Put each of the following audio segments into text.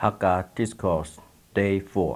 Haga Discourse Day 4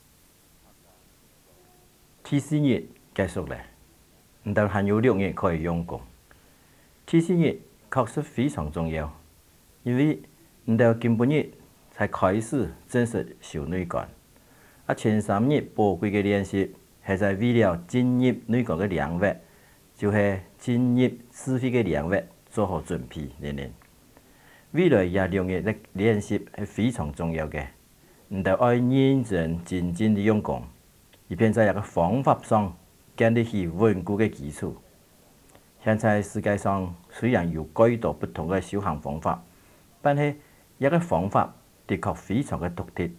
第四日結束了，但還有6日可以用功。第四日確實非常重要，因為到今半日才開始正式修內觀。前3日寶貴嘅練習係在為了進入內觀嘅領域，就是進入智慧嘅領域做好準備。未來也6日嘅練習係非常重要嘅，要愛認真精進地用功，以便在一個方法上建立起穩固嘅基礎。現在世界上雖然有許多不同嘅修行方法，但係一個方法的確非常嘅獨特。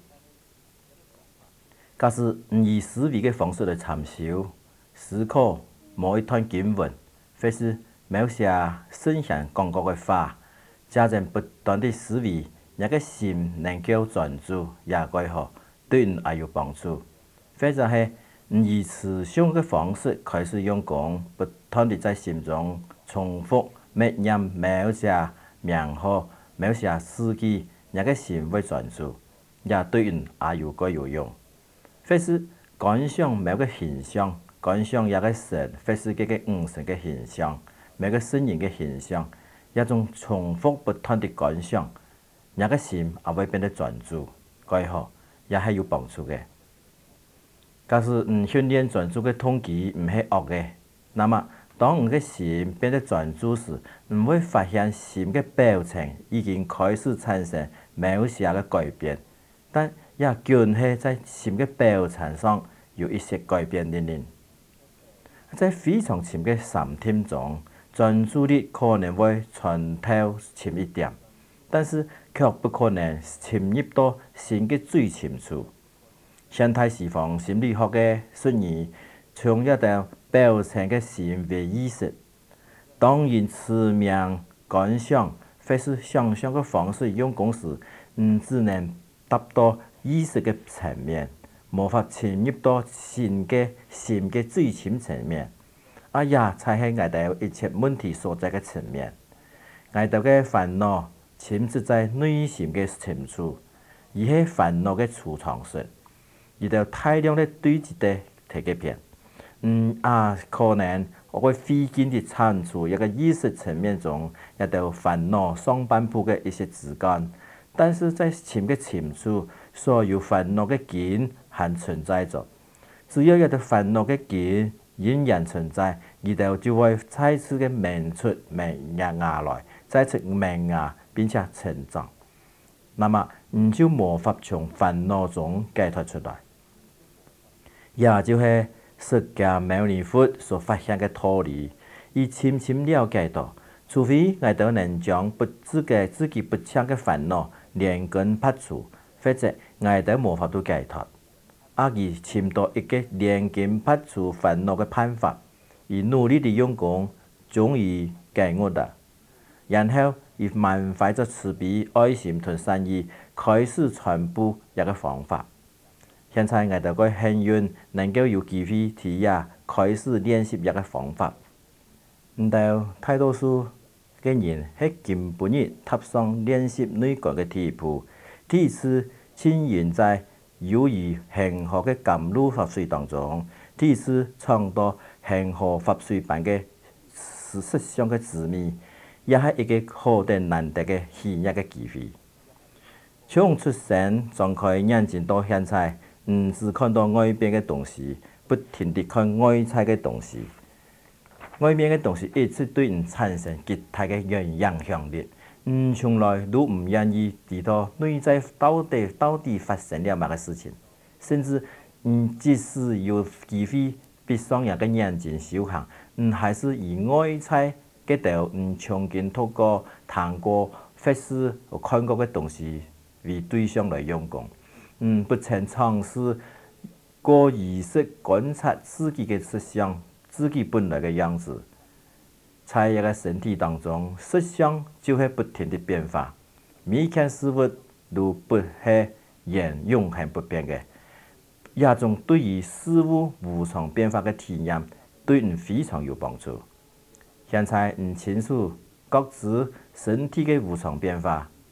假使唔以思維嘅方式嚟參修、思考某一段經文，或是某些聖賢講過嘅話，加上不斷的思維，一個心能夠專注也幾好，對人也有幫助。或者係唔以持續嘅方式開始用功，不斷地在心中重複默念某些名號、某些事蹟，一個心會專注，也對人也有幾有用。或是觀想某個現象，觀想一個神，或是這個五神嘅現象，某個聖人嘅現象，一種重複不斷的觀想，一個心也會變得專注，幾好，也係有幫助嘅。假使訓練專注嘅動機唔係惡嘅，那麼當你嘅心變得專注時，唔會發現心嘅表情已經開始產生某些嘅改變，但也僅係在心嘅表情上有一些改變的。在非常深嘅3天中，專注力可能會穿透深一點，但是卻不可能深入到心嘅最深處。現代西方心理學嘅術語從一道表層嘅心為意識，當然持名觀想或是想象嘅方式用功時，只能達到意識嘅層面，無法潛入到心嘅最深層面。也才係我哋一切問題所在嘅層面。我哋嘅煩惱潛伏在內心嘅深處，而係煩惱嘅儲藏室。而就大量嘅堆積嘅鐵嘅片，可能我會費勁地產出一個意識層面中一道煩惱上半部嘅一些枝幹，但是在心嘅深處，所有煩惱嘅根還存在着。只要一道煩惱嘅根仍然存在，而就會再次嘅萌出萌芽來，再次萌芽並且成長。那麼你就無法從煩惱中解脫出來。也就是釋迦牟尼佛所發現嘅道理，已深深了解到，除非我哋能將不自己不清嘅煩惱連根拔除，否則我哋無法度解脫。而尋到一個連根拔除煩惱嘅辦法，而努力地用功，終於解悟了。然後以滿懷着慈悲、愛心同善意，開始傳播一個方法。現在我哋個幸運能夠有機會體驗開始練習一個方法。大多數嘅人喺今半日踏上練習內觀嘅第一步，第一次浸淫在猶如恒河嘅甘露法水當中，第一次嘗到恒河法水般嘅實相嘅滋味，也係一個何等難得嘅喜悅嘅機會。從出生張開眼睛到現在，只看到外邊嘅東西，不停地看外在嘅東西。外面嘅東西一直對人產生極大嘅影響力。從來都唔願意知道內在到底發生了乜個事情。甚至即使有機會閉上一個眼睛修行，還是以外在嘅道曾經透過談過或是看過嘅東西為對象來用功。不曾嘗試過意識觀察自己嘅實相，自己本來嘅樣子。在一個身體當中，實相就會不停地變化，每件事物都不係永恆不變嘅。一種對於事物無常變化嘅體驗，對人非常有幫助。現在清楚覺知身體嘅無常變化。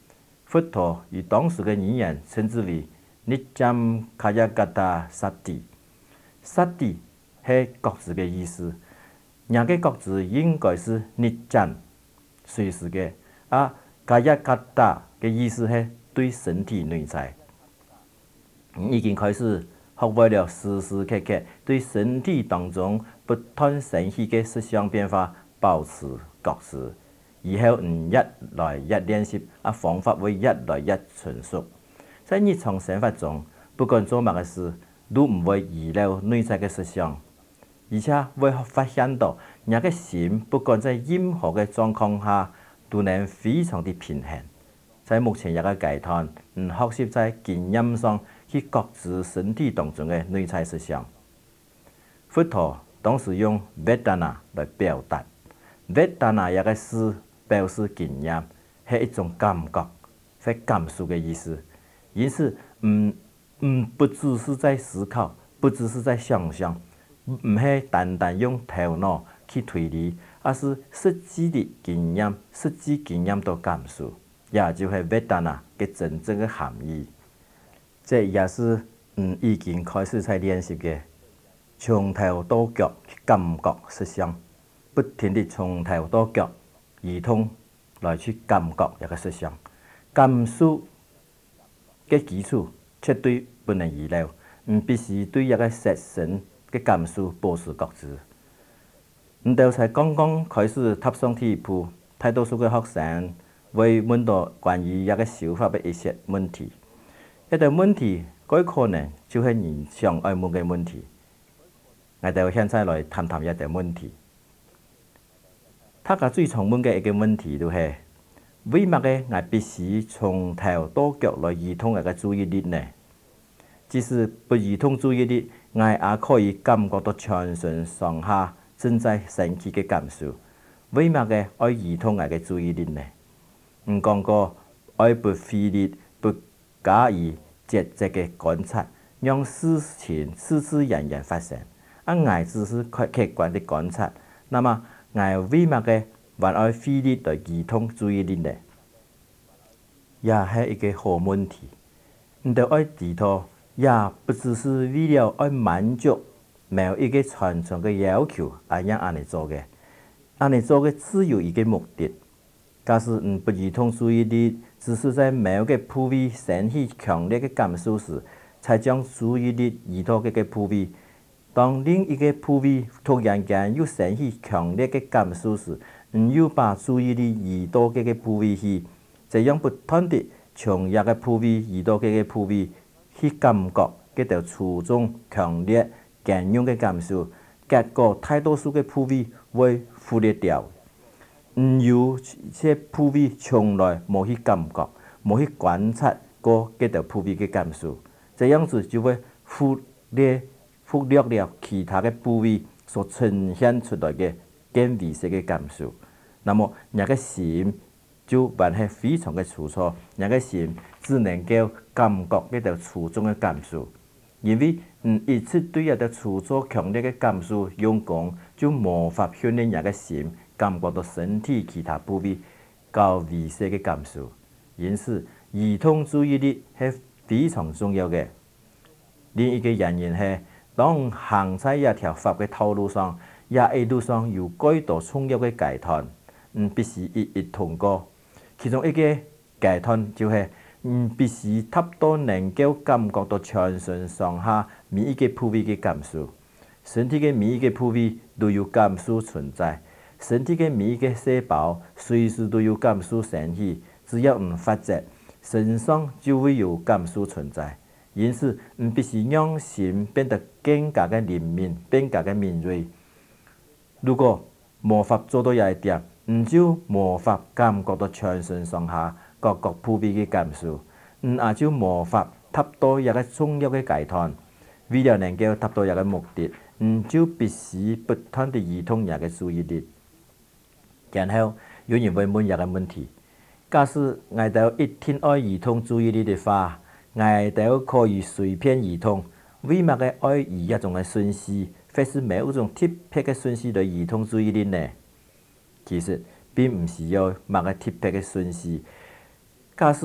佛陀以当时的语言称之为尼占卡雅嘎达萨蒂。萨蒂是国字的意思，两个国字应该是尼占，随时的，而卡雅嘎达的意思是对身体内在。已经开始学会了时时刻刻对身体当中不断升起的思想变化保持觉知，以后越来越练习，方法会越来越纯熟。在日常生活中，不管做乜嘅事，都唔會遺留內在嘅思想，而且會發現到人嘅心不管在任何嘅狀況下，都能非常的平衡。在目前一個階段，學習在經驗上去覺知身體當中嘅內在思想。佛陀當時用 Vedana 來表達 ，Vedana 一個詞表示經驗，係一種感覺，係感受嘅意思。因此，不只是在思考，不只是在想象，唔係單單用頭腦去推理，而是實際的經驗，實際經驗到感受。也就是 Vedana 嘅真正嘅含義，這也是已經開始在練習嘅，從頭到腳去感覺實相，不停地從頭到腳兒童來去感覺一個實相，感受嘅基礎絕對不能遺留，必須對一個實身嘅感受保持覺知。就才剛剛開始踏上第一步，大多數嘅學生會問到關於一個修法嘅一些問題，一條問題，嗰可能就係人常愛問嘅問題。我哋現在來談談一條問題。大家最常問嘅一個問題就係：為乜嘅我必須從頭到腳來移動一個注意力呢？即使不移動注意力，我也可以感覺到全身上下正在升起嘅感受。為乜嘅愛移動我嘅注意力呢？唔講過愛不費力、不加以節制嘅觀察，讓事情自自然然發生。我只是客觀的觀察，那麼我為乜嘅還愛費力來移動注意力呢？也係一個好問題。你就愛知道，也不只是為了愛滿足某一個傳統嘅要求而讓安尼做嘅，安尼做嘅只有一個目的。假使不移動注意力，只是在某個部位升起強烈的感受時，才將注意力移到這個部位。當另一個部位突然間又升起強烈的感受時，又把注意力移到這個部位去，這樣不斷地從一個部位移到這個部位去感覺這條粗重強烈強勇的感受，結果大多數的部位會忽略掉。有些部位從來冇去感覺，冇去觀察過這條部位嘅感受，這樣子就會忽略了其他嘅部位所呈現出來嘅更微細嘅感受。那麼人嘅心就還係非常嘅粗糙，人嘅心只能夠感覺呢條粗重嘅感受，因為一直對一條粗糙強烈嘅感受用功，就無法訓練人嘅心感覺到身體其他部位較微細嘅感受，因此移動注意力係非常重要嘅。另一個原因係，當行在一條法嘅道路上，一路上有許多重要嘅階段，必須一一通過。其中一個階段就係，必須差不多能夠感覺到全身上下每一個部位嘅感受，身體嘅每一個部位都有感受存在。身體嘅每一個細胞隨時都有感受升起，只要唔發覺，身上就會有感受存在。因此，必須讓心變得更加嘅靈敏，更加嘅敏銳。如果無法做到一點，就無法感覺到全身上下各個部位嘅感受，也就無法達到一個重要嘅階段。為了能夠達到一個目的，就必須不斷地移動人嘅注意力。然後有人會問一個問題：假使我哋一天愛移動注意力的話，我哋可以隨便移動，為乜嘅愛以一種嘅順序，或是某一種特別嘅順序來移動注意力呢？其實並唔需要某個特別嘅順序。假使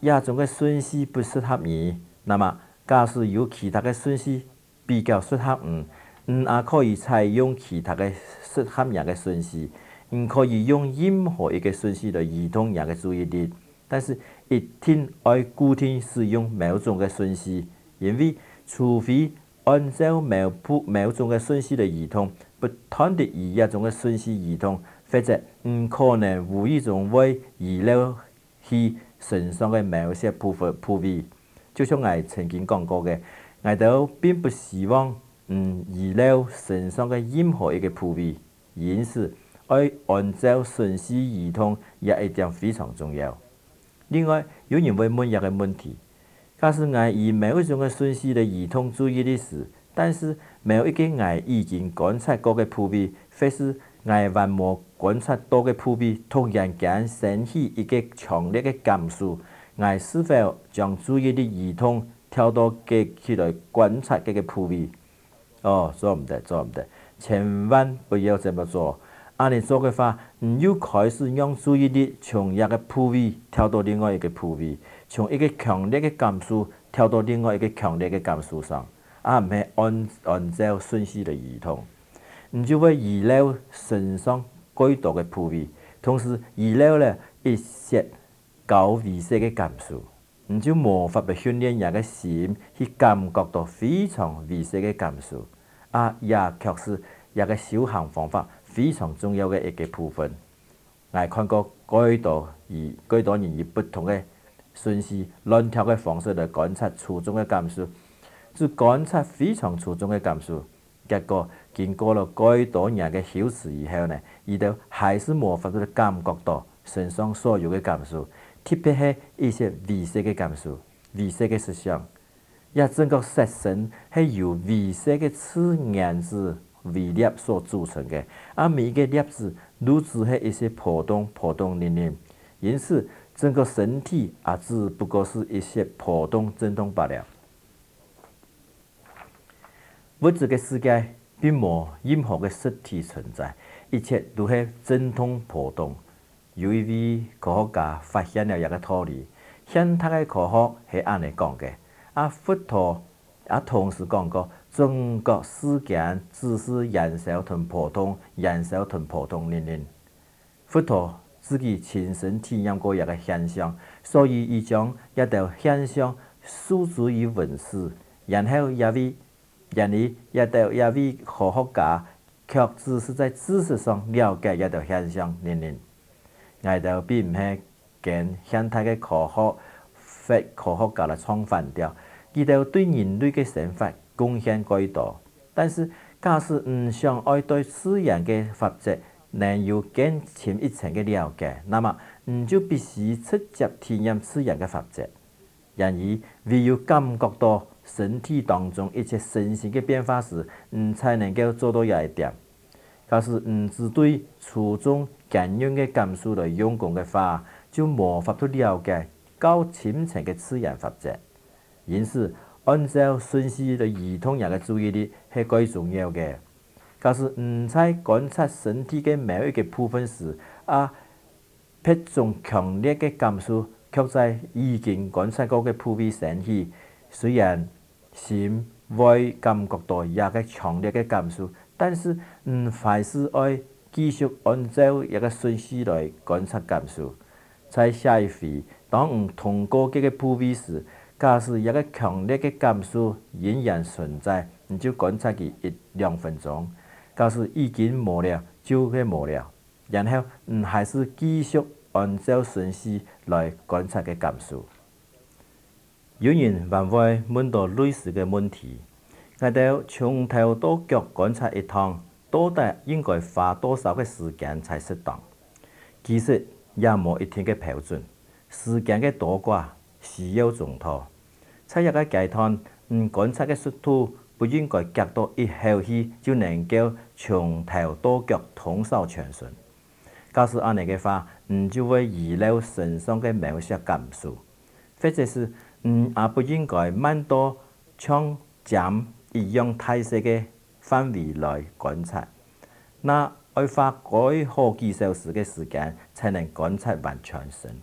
亚种嘅顺序不适合伊，那么假使有其他嘅顺序比较适合也可以采用其他嘅适合人嘅顺序。可以用任何一个顺序来移动人嘅注意力，但是一定要固定使用某种嘅顺序，因为除非按照某种嘅顺序来移动，不断地以一种嘅顺序移动，或者可能无意中会遗漏去身上嘅某些部位。就像我曾经讲过嘅，我都并不希望遗漏身上嘅任何一个部位，因此要按照顺序移动也一点非常重要。另外，有人会问一个问题：假使我以某一种嘅顺序来移动注意力时，但是某一个我已经观察过嘅部位，或是我还没观察到嘅部位，突然间升起一个强烈嘅感受，我是否将注意力移动跳到起来观察这个部位？做唔得，千万不要这么做。按你做嘅话，又开始让注意力从一个部位跳到另外一个部位，从一个强烈嘅感受跳到另外一个强烈嘅感受上，唔系按照顺序嚟移动，就会遗漏身上更多嘅部位，同时遗漏了一些高危险嘅感受，就无法去训练人嘅心去感觉到非常危险嘅感受，也确实一个修行方法非常重要嘅一个部分。我看过许多人以不同嘅顺序、乱跳嘅方式来观察初中嘅感受，就观察非常初中嘅感受。结果经过了许多人嘅修持以后呢，伊都还是无法去感觉到身上所有嘅感受，特别是一些危险嘅感受、危险嘅思想。整个色身系由微细嘅次原子微粒所组成嘅，每一个粒子都只系一些波动连连，因此整个身体只不过是一些波动震动罢了。物质嘅世界并无任何嘅实体存在，一切都系震动波动。有一位科学家发现了一个道理，现代嘅科学系安尼讲嘅。佛陀同时讲过，整个世间只是燃烧同波动连连。佛陀自己亲身体验过一个现象，所以伊将一道现象诉诸于文史，然后一位科学家却只是在知识上了解一道现象连连。我哋并唔系跟现代嘅科学家来唱反调，佢哋对人类嘅生活贡献许多。但是，假使想要对自然嘅法则能有更深一层嘅了解，那么就必须直接体验自然嘅法则，然而唯有感觉到身体当中一切身心嘅变化时，才能够做到一点。假使只对初中简单嘅感受来用功嘅话，就无法去了解较深层嘅自然法则。因此，按照顺序来移动人嘅注意力係最重要嘅。假使在觀察身體嘅某一個部分時，一種強烈嘅感受卻在已經觀察過嘅部位升起，雖然心會感覺到一個強烈嘅感受，但是還是要繼續按照一個順序來觀察感受。在下一回，當通過這個部位時，假使一個強烈嘅感受仍然存在，你就觀察佢1-2分鐘。假使已經冇了，就會冇了。然後還是繼續按照順序來觀察嘅感受。有人還會問到類似嘅問題：我哋從頭到腳觀察一趟，到底應該花多少嘅時間才適當？其實也冇一定嘅標準，時間嘅多寡需要重視。在一個階段，觀察嘅速度不應該急到一口氣就能夠從頭到腳通掃全身。假使按呢嘅話，就會遺漏身上嘅某些感受，或者是也不應該慢到像針一樣大細嘅範圍來觀察。那要花好幾小時嘅時間才能觀察完全身。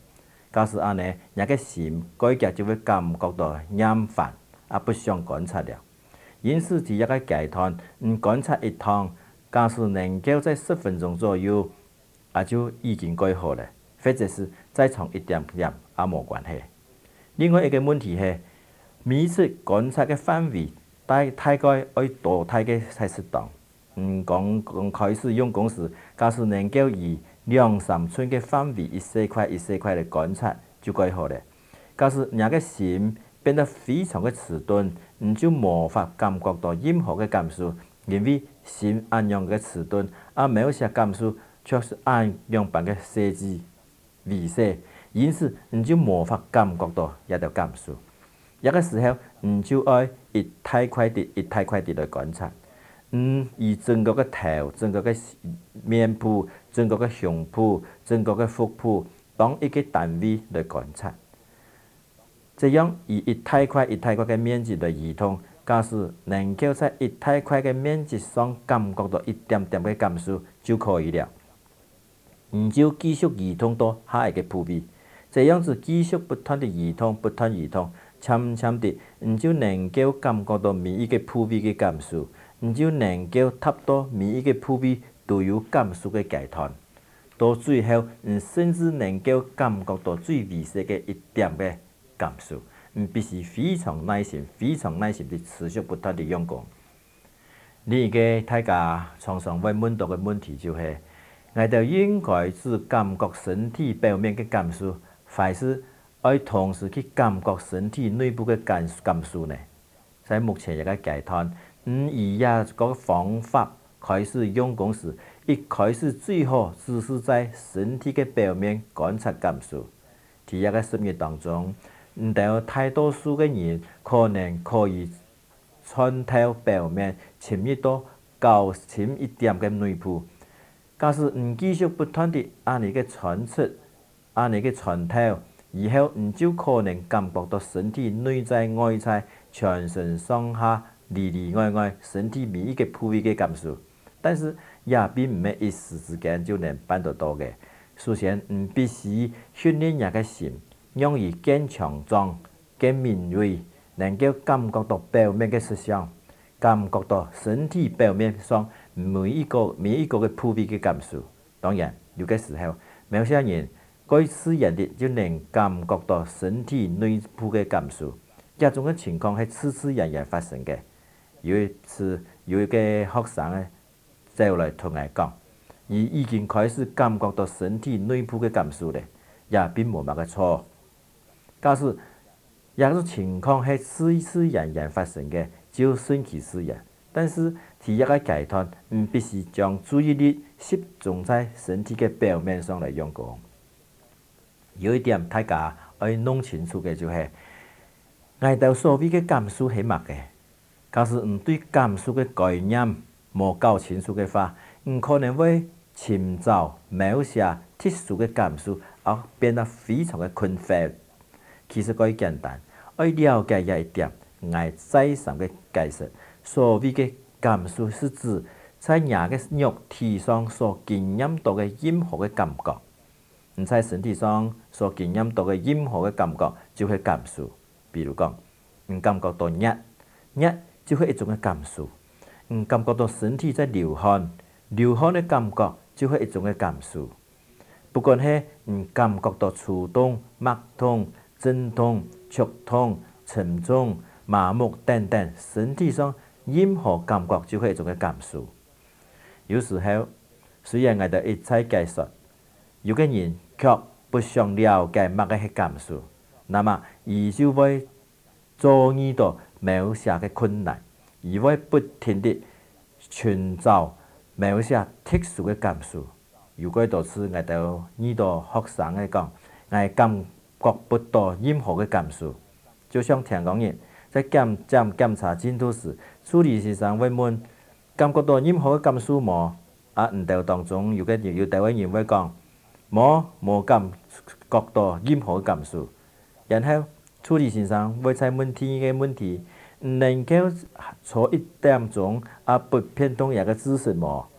假使安尼，也个心改革就会感觉到厌烦，也不想观察了。因此，伫一个阶段，观察一趟，假使能够在10分钟左右，也就已经改好了。或者是再从一点点也无关系。另外一个问题是，每次观察的范围大概要多大个才适当？刚开始用功时，假使能够以2-3寸的范围一小块一小块的观察就改好了。假使人个心变得非常的迟钝，就无法感觉到任何的感受，因为心按样嘅迟钝，某些感受却是按样般嘅设置。微细，因此就无法感觉到一条感受。一个时候，就要一太快地来观察。以整个的头、整个的面部、整个的胸部、整个的腹部当一个单位来观察。这样以一太块的面积来移动，假使能够在一太块的面积上感觉到一点点的感受就可以了。就继续移动到下一个部位，这样子继续不断的移动，渐渐的，就能够感觉到每一个部位的感受，就能够达到每一个部位都有感受的阶段。到最后，甚至能够感觉到最微细的一点的感受。必须非常耐心的持续不断的用功。另一个大家常常会问到的问题就是，我哋应该只感觉身体表面的感受，还是要同时去感觉身体内部的感受呢？在目前一个阶段，以这个方法开始用功时，一开始最好只是在身体的表面观察感受。在一个实验当中，有大多数的人可能可以穿透表面深入到较深一点的内部。假使继续不断地按你嘅穿出，按你嘅穿透，以后就可能感觉到身体内在外在、全身上下、里里外外身体每一个部位嘅感受。但是也并唔係一时之间就能办得到嘅。首先，必须训练人嘅心，让伊更强壮、更敏锐，能够感觉到表面嘅实相，感觉到身体表面上每一个嘅部位嘅感受。当然，有嘅时候，某些人佢自然地就能感觉到身体内部嘅感受。这种嘅情况係自然發生嘅。有一次，有一個學生咧走來同我講，伊已經開始感覺到身體內部嘅感受咧，也並冇乜嘅錯。假使這種情況係自然發生嘅，就順其自然。但是第一個階段，必須將注意力集中在身體嘅表面上嚟用功。有一點大家要弄清楚嘅就係，我哋所謂嘅感受係乜嘅？假使對感受嘅概念冇搞清楚嘅話，可能會尋找某些特殊嘅感受，而變得非常嘅困惑。其實佢簡單，要了解一點，我再三嘅解釋。所謂嘅感受是指在人嘅肉體上所經驗到嘅任何嘅感覺，在身體上所經驗到嘅任何嘅感覺就係感受。比如講，感覺到熱就係一種嘅感受。感覺到身體在流汗嘅感覺就係一種嘅感受。不管係感覺到觸動、脈痛、陣痛、劇痛、沉重、麻木等等，身體上任何感覺就係一種嘅感受。有時候雖然我哋一再解釋，有個人卻不想了解乜嘅係感受，那麼伊就會遭遇到某些嘅困難，而會不停地尋找某些特殊嘅感受。如果到此我哋遇到學生嚟講，我感覺不到任何嘅感受，就像聽講人在檢查進度時，處理時上會問感覺到任何嘅感受冇？當中有台灣人會講冇感覺到任何嘅感受，然後處理先生會再問嘅問題，能夠坐1點鐘不偏動一個姿勢冇？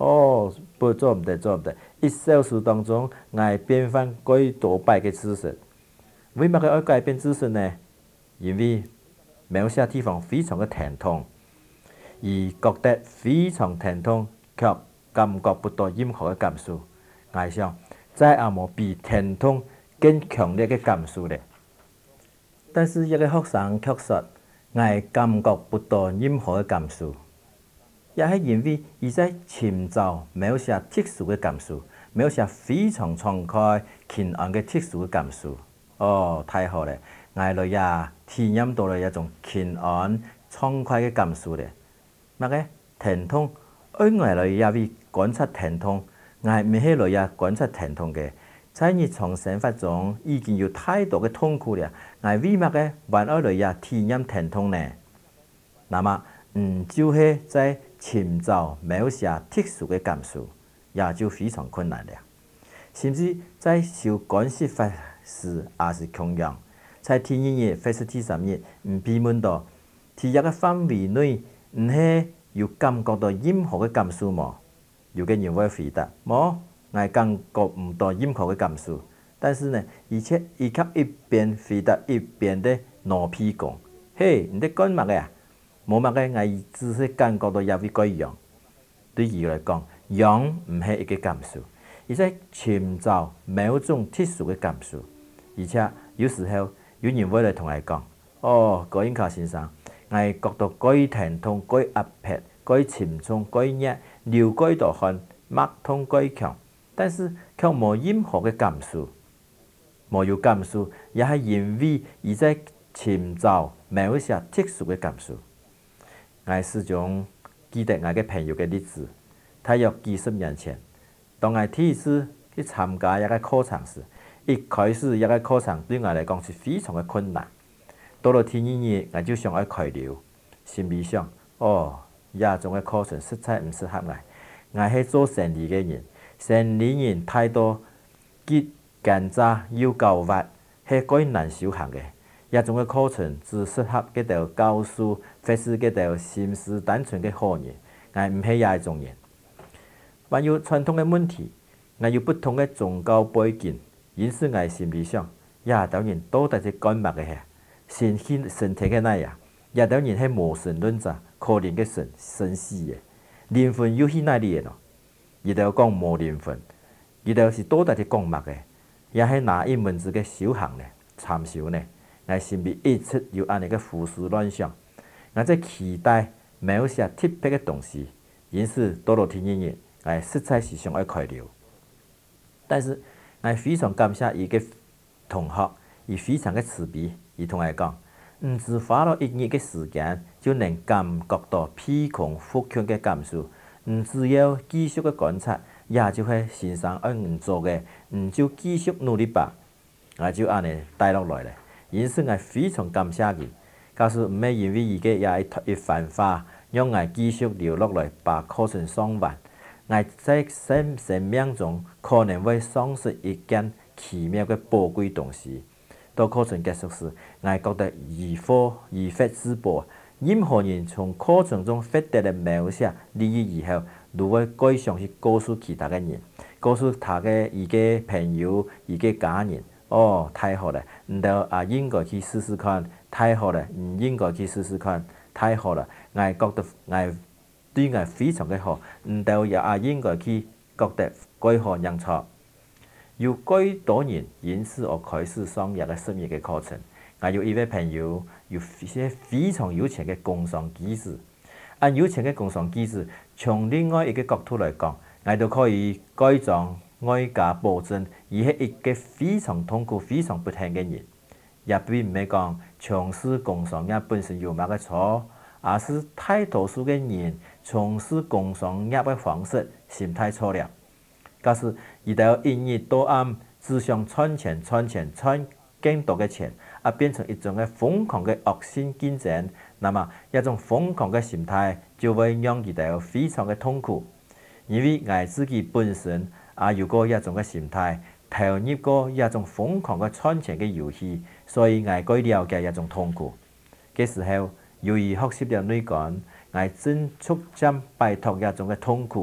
哦，不做唔得，做唔得。1小时当中，我变换几多摆嘅姿势。为乜嘅要改变姿势呢？因为描写地方非常嘅疼痛，而觉得非常疼痛，却感觉不到任何嘅感受。我想，再也冇比疼痛更强烈嘅感受咧。但是一个学生却说，我感觉不到任何嘅感受。也係因為伊在尋找描寫特殊嘅感受，描寫非常敞開、平安嘅特殊嘅感受。哦，太好咧！我哋也體驗到了一種平安、暢快嘅感受咧。乜嘅疼痛，我哋也會觀察疼痛，我唔係嚟也觀察疼痛嘅。在日常生活中已經有太多嘅痛苦了，我為乜嘅還愛嚟也體驗疼痛呢？那麼，就是在尋找描寫特殊嘅感受，也就非常困難了。甚至在受干涉法時也是同樣。在第2日或是第3日，被問到第一個範圍內，唔係有感覺到任何嘅感受嗎？有個人會回答：冇，我感覺唔到任何嘅感受。但是呢，而且伊卻一邊回答一邊的攞屁講：嘿，你哋講乜嘅啊？冇乜嘅，我只是感覺到有啲個癢。對伊來講，癢唔係一個感受，而係尋找某種特殊嘅感受。而且有時候有人會來同我講：哦，郭英橋先生，我覺到該疼痛、該壓迫、該沉重、該熱、流該大汗、脈痛該強，但是卻冇任何嘅感受。冇有感受，也係因為伊在尋找某些特殊嘅感受。我始終記得我嘅朋友嘅例子，大約幾十年前，當我第一次去參加一個課程時，一開始一個課程對我嚟講是非常嘅困難。到了第2日，我就想去開療，心裡想：哦，呢種嘅課程實在唔適合我。我係做生意嘅人，生意人太多，結奸詐要狡猾，係幾難修行嘅。一種嘅課程只適合嗰條教書或是嗰條心思單純嘅好人，我唔係呢一種人。還有傳統嘅問題，我有不同嘅宗教背景，因此我心裡想，呢條人到底係幹乜嘅？身體嘅那樣，呢條人係無神論者，可憐嘅神死嘅，靈魂又喺哪裡嘅咯？呢條講無靈魂，呢條是到底係講乜嘅？也係哪一門子嘅修行呢？參修呢？我心裡一直有安尼嘅胡思亂想，我在期待某些特別嘅東西，因此到了第2日，我實在是想要開療。但是我非常感謝伊嘅同學，伊非常嘅慈悲，伊同我講，唔只花了1日嘅時間就能感覺到屁孔腹腔嘅感受，唔只要繼續嘅觀察，也就係先生要唔做嘅，就繼續努力吧。我就安尼帶落來咧。因此，我非常感謝佢，假使唔係因為伊嘅也一番話，讓我繼續留落來把課程上完，我在生命中可能會喪失一件奇妙嘅寶貴東西。到課程結束時，我覺得如獲至寶。任何人從課程中獲得嘅某些利益以後，都會繼續去告訴其他嘅人，告訴他嘅伊嘅朋友、伊嘅家人。哦，太好了！唔就應該去試試看。太好了，唔應該去試試看。太好了，我覺得我對我非常嘅好。唔就也應該去覺得該好認錯。有幾多年，因此我開始上一個10日嘅課程。我有一位朋友有一些非常有錢嘅工商機子。按有錢嘅工商機子，從另外一個角度嚟講，我都可以改裝。外加保證，而係一個非常痛苦、非常不幸嘅人，也並唔係講從事工商業本身有乜嘅錯，而是大多數嘅人從事工商業嘅方式心態錯了。假使一到1日到暗只想賺更多嘅錢，而變成一種嘅瘋狂嘅惡性競爭，那麼一種瘋狂嘅心態就會讓佢哋非常嘅痛苦，因為我自己本身。有過一種嘅心態，投入過一種瘋狂嘅賺錢嘅遊戲，所以我該了解一種痛苦。嘅時候，由於學習了內觀，我正逐漸擺脫一種嘅痛苦，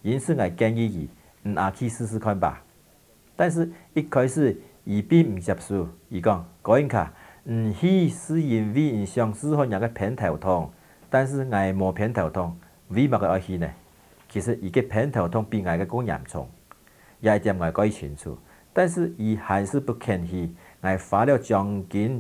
因此我建议伊也去试试看吧。但是一开始伊并唔接受，伊讲高英卡去是因为伊想试看那个偏头痛，但是我无偏头痛，为乜个爱去呢？其实伊个偏头痛比我个更严重，也一点我讲清楚，但是伊还是不肯去。我花了将近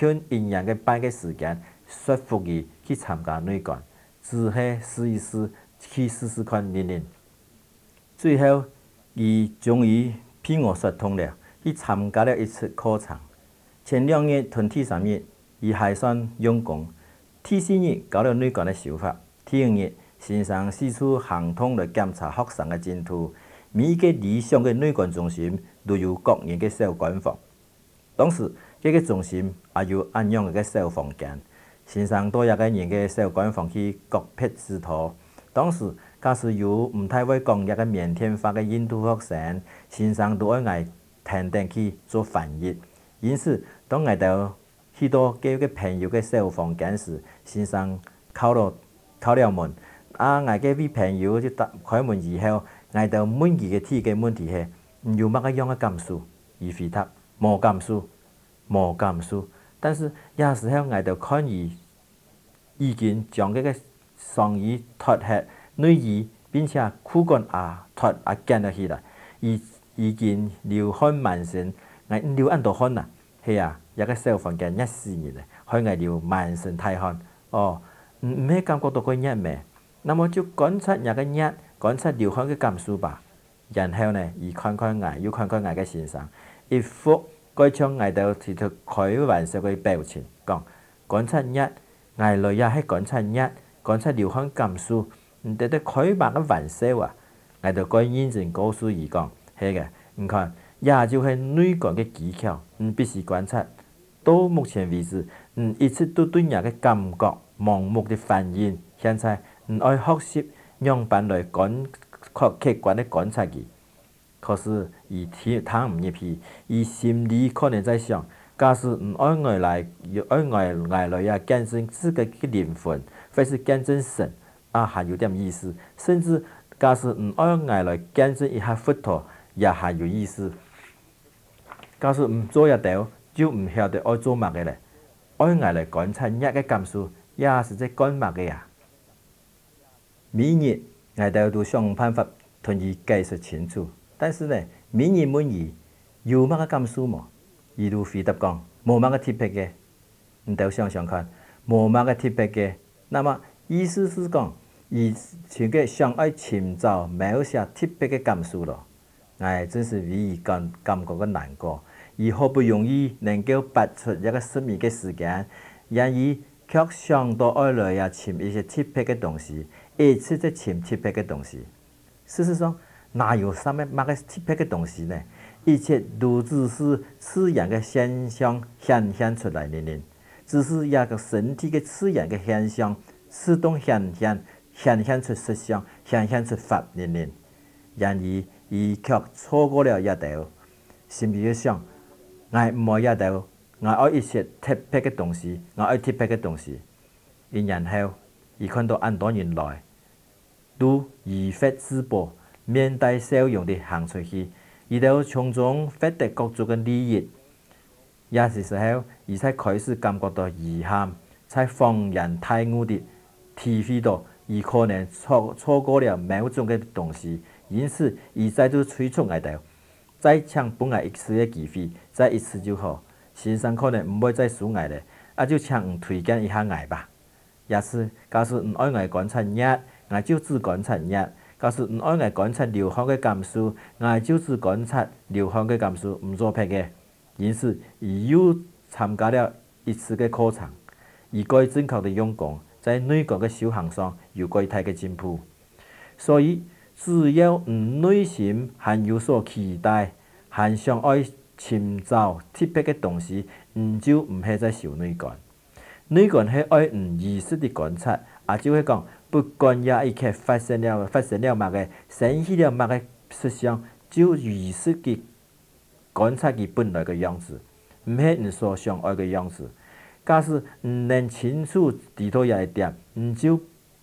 1年半个时间，说服伊去参加内观，只係试一试，去试试看最后，伊终于被我说通了，去参加了一次课程。前2日同第3日，伊还算用功。第4日教了内观的手法。第5日，先生四处行通来检查学生的进度。每个理想的内观中心都有各人的小管房。当时，这个中心也有安样的小房间。先生到一个人的小管房去各撇指导。当时，假使有唔太会讲一个缅甸话的印度学生，先生都爱我停定去做翻译。因此，当我到去到几个朋友的小房间时，先生敲了门。我这位朋友就开门以后，我就问伊第一个问题是：有乜个样的感受？伊回答：无感受，无感受。但是有时候我就看伊已经将这个上衣脱下内衣，并且裤管脱卷了起来，已经流汗满身，我流很多汗啦。係一個小房間14年咧，開我流滿身大汗。唔係感覺到佢熱咩？那麼就觀察一個熱，觀察流汗嘅感受吧。然後呢，伊看看我，又看看我嘅先生，一副該將我到提出開玩笑嘅表情，講觀察熱，我來也係觀察熱，觀察流汗感受，唔得開白嘅玩笑啊！我就該認真告訴伊講，係嘅，唔看。也就是內觀嘅技巧，必須觀察。到目前為止，一直都對人嘅感覺、盲目的反應。現在，愛學習樣板來客觀的觀察佢。可是，伊聽唔入去，伊心裏可能在想：假使愛外來也見證自己嘅靈魂，或是見證神，還有點意思。甚至，假使愛外來見證一下佛陀，也還有意思。假使唔做一到，就唔曉得愛做乜嘅咧。愛我嚟觀察日嘅感受，也是在幹乜嘅呀？每日我都想辦法同伊解釋清楚，但是呢，每日問伊有乜嘅感受冇？伊都回答講冇乜嘅特別嘅。你都想想看，冇乜嘅特別嘅。那麼意思是講，伊像個想愛尋找某些特別嘅感受咯。我真是為伊感覺嘅難過。伊好不容易能夠拔出一個10年嘅時間，然而卻想到愛來尋一些特別嘅東西，一直在尋特別嘅東西。事實上，哪有什麼特別嘅東西呢？一切都只是自然嘅現象顯現出來的，只是一個身體嘅自然嘅現象，自動顯現出實相，顯現出法的。然而，伊卻錯過了一道，心裡想。我唔愛一道，我愛一些特別嘅東西，我愛特別嘅東西。然後，伊看到很多人來，都如法自保，面帶笑容地行出去，伊就從中獲得各種嘅利益。也是時候，伊才開始感覺到遺憾，才恍然大悟地體會到，伊可能錯過了某種嘅東西，因此，伊再度催促我哋。再搶本來一次嘅機會，再一次就好。先生可能唔會再輸我咧，就請推薦一下我吧。也是，假使唔愛我觀察日，我就只觀察日；假使唔愛我觀察流汗嘅感受，我就只觀察流汗嘅感受，唔做別嘅。因此，伊又參加了一次嘅課程，伊該正確地用功，在內觀嘅修行上有巨大嘅進步。所以，只要內心還有所期待，還想愛尋找特別嘅東西，就唔係在修內觀。內觀係愛意識的觀察，就係講，不管也一刻發生了乜嘅，生起了乜嘅實相，就意識地觀察佢本來嘅樣子，唔係你所想愛嘅樣子。假使唔能清楚地到一點，就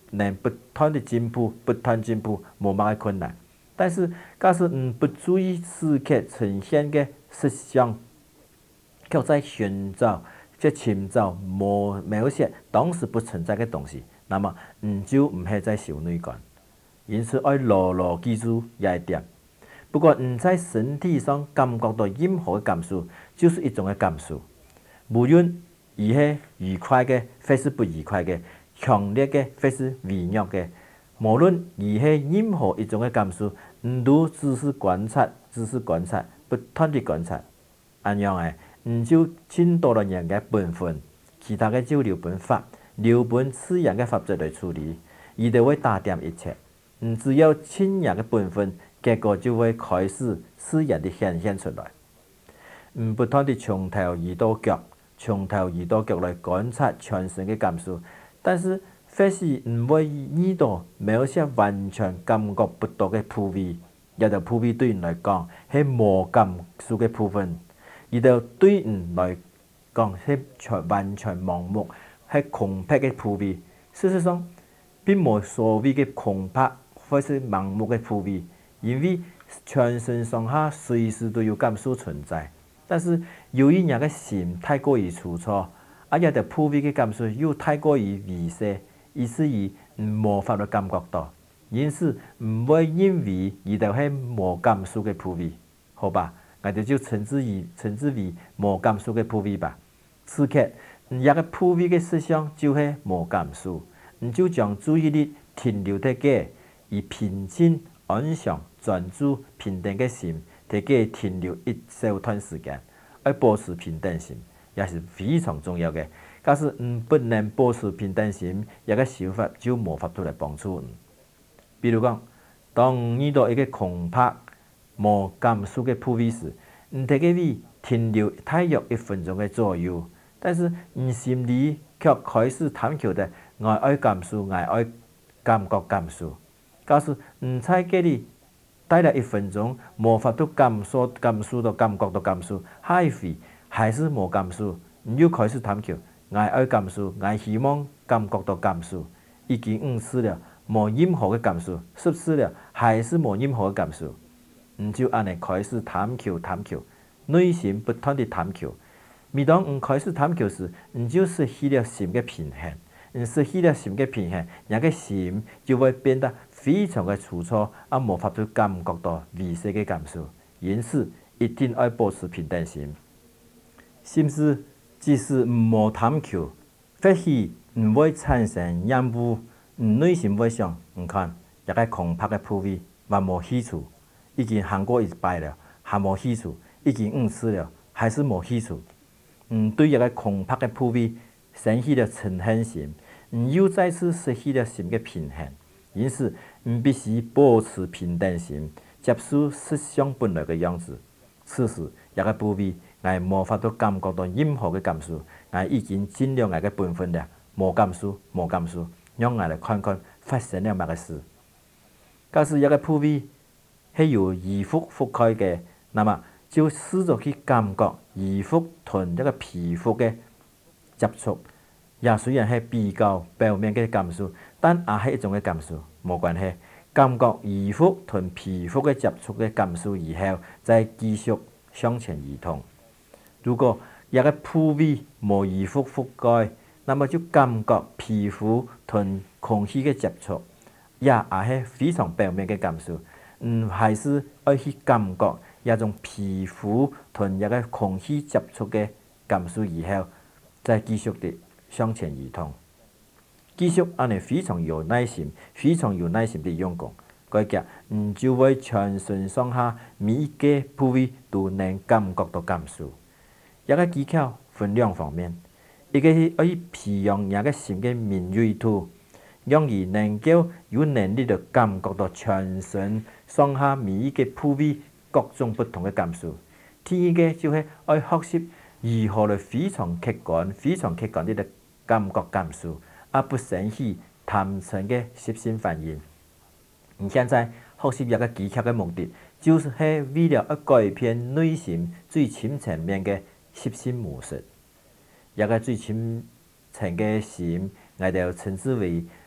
能不断的进步，不断进步，无乜嘅困难。但是，假使不注意此刻呈现嘅实相，却在寻找描写当时不存在嘅东西，那么就唔系在小内观。因此，要牢牢记住一点。不过，在身体上感觉到任何嘅感受，就是一种嘅感受。无论伊系愉快嘅，或是不愉快嘅，强烈嘅，或是微弱嘅，无论伊系任何一种嘅感受，都只是观察，不断地观察。安样诶，就尽到了人嘅本分，其他嘅就留本法，留本自然嘅法则来处理，伊就会打点一切。只要亲人嘅本分，结果就会开始自然地显现出来。不断地从头移到脚，来观察全身嘅感受，但是或是唔会遇到描写完全感觉不到嘅部位，也就部位对人来讲系无感受嘅部分，而就对人来讲系完全盲目、系空白嘅部位。事实上，并无所谓嘅空白或是盲目嘅部位，因为全身上下随时都有感受存在。但是由于人嘅心太过于粗糙，也就部位嘅感受又太过于微细，以至于无法度感觉到，因此唔会认为伊就系无感受嘅部位，好吧？我哋就称之为无感受嘅部位吧。此刻，一个部位嘅思想就系无感受，就将注意力停留喺嘅，以平静、安详、专注、平等嘅心，喺嘅停留一小段时间，要保持平等心，也是非常重要嘅。假使不能保持平等心，一个想法就无法度来帮助。比如讲，当遇到一个空白、无感受嘅部位时，喺嗰位停留大约1分钟嘅左右，但是心里却开始探求的，我爱感受，我爱感觉感受。假使在嗰里待了1分钟，无法度感受到感觉到感受，还是无感受，又开始探求，我爱感受，我希望感觉到感受，已经5次了，无任何嘅感受，10次了，还是无任何嘅感受，就安尼开始探求，内心不断地探求。每当开始探求时，就失去了心嘅平衡，失去了心嘅平衡，人嘅心就会变得非常嘅粗糙，无法度感觉到微细嘅感受。因此，一定要保持平等心。甚至即使无探求，或许唔会产生厌恶，内心会想，看一个空白嘅部位，还无喜处，已经行过1摆了，还无喜处，已经5次了，还是无喜处。对一个空白嘅部位生起了嗔恨心，又再次失去了心嘅平衡。因此，必须保持平等心，接受实相本来嘅样子。此时，一个部位我无法度感觉到任何嘅感受，我已经尽了我嘅本分了，无感受，让我来看看发生了乜嘅事。假使一个部位系由衣服覆盖嘅，那么就试着去感觉衣服同一个皮肤嘅接触，也虽然系比较表面嘅感受，但也系一种嘅感受，冇关系。感觉衣服同皮肤嘅接触嘅感受以后，再继续向前移动。如果一个部位冇衣服覆盖，那么就感觉皮肤同空气嘅接触，也系非常表面嘅感受。还是要去感觉一种皮肤同一个空气接触嘅感受以后，再继续地向前移动。继续安尼非常有耐心地用功，嗰个就会全身上下每一个部位都能感觉到感受。一个技巧分2方面，一个是要培养人嘅心嘅敏锐度，让伊能够有能力地感觉到全身上下每一个部位各种不同嘅感受。第二个就是要学习如何来非常客观地感觉感受，而不生起贪嗔嘅习性反应。现在学习一个技巧嘅目的，就是为了要改变内心最深层面嘅习性模式。一个最深层嘅心，我哋称之为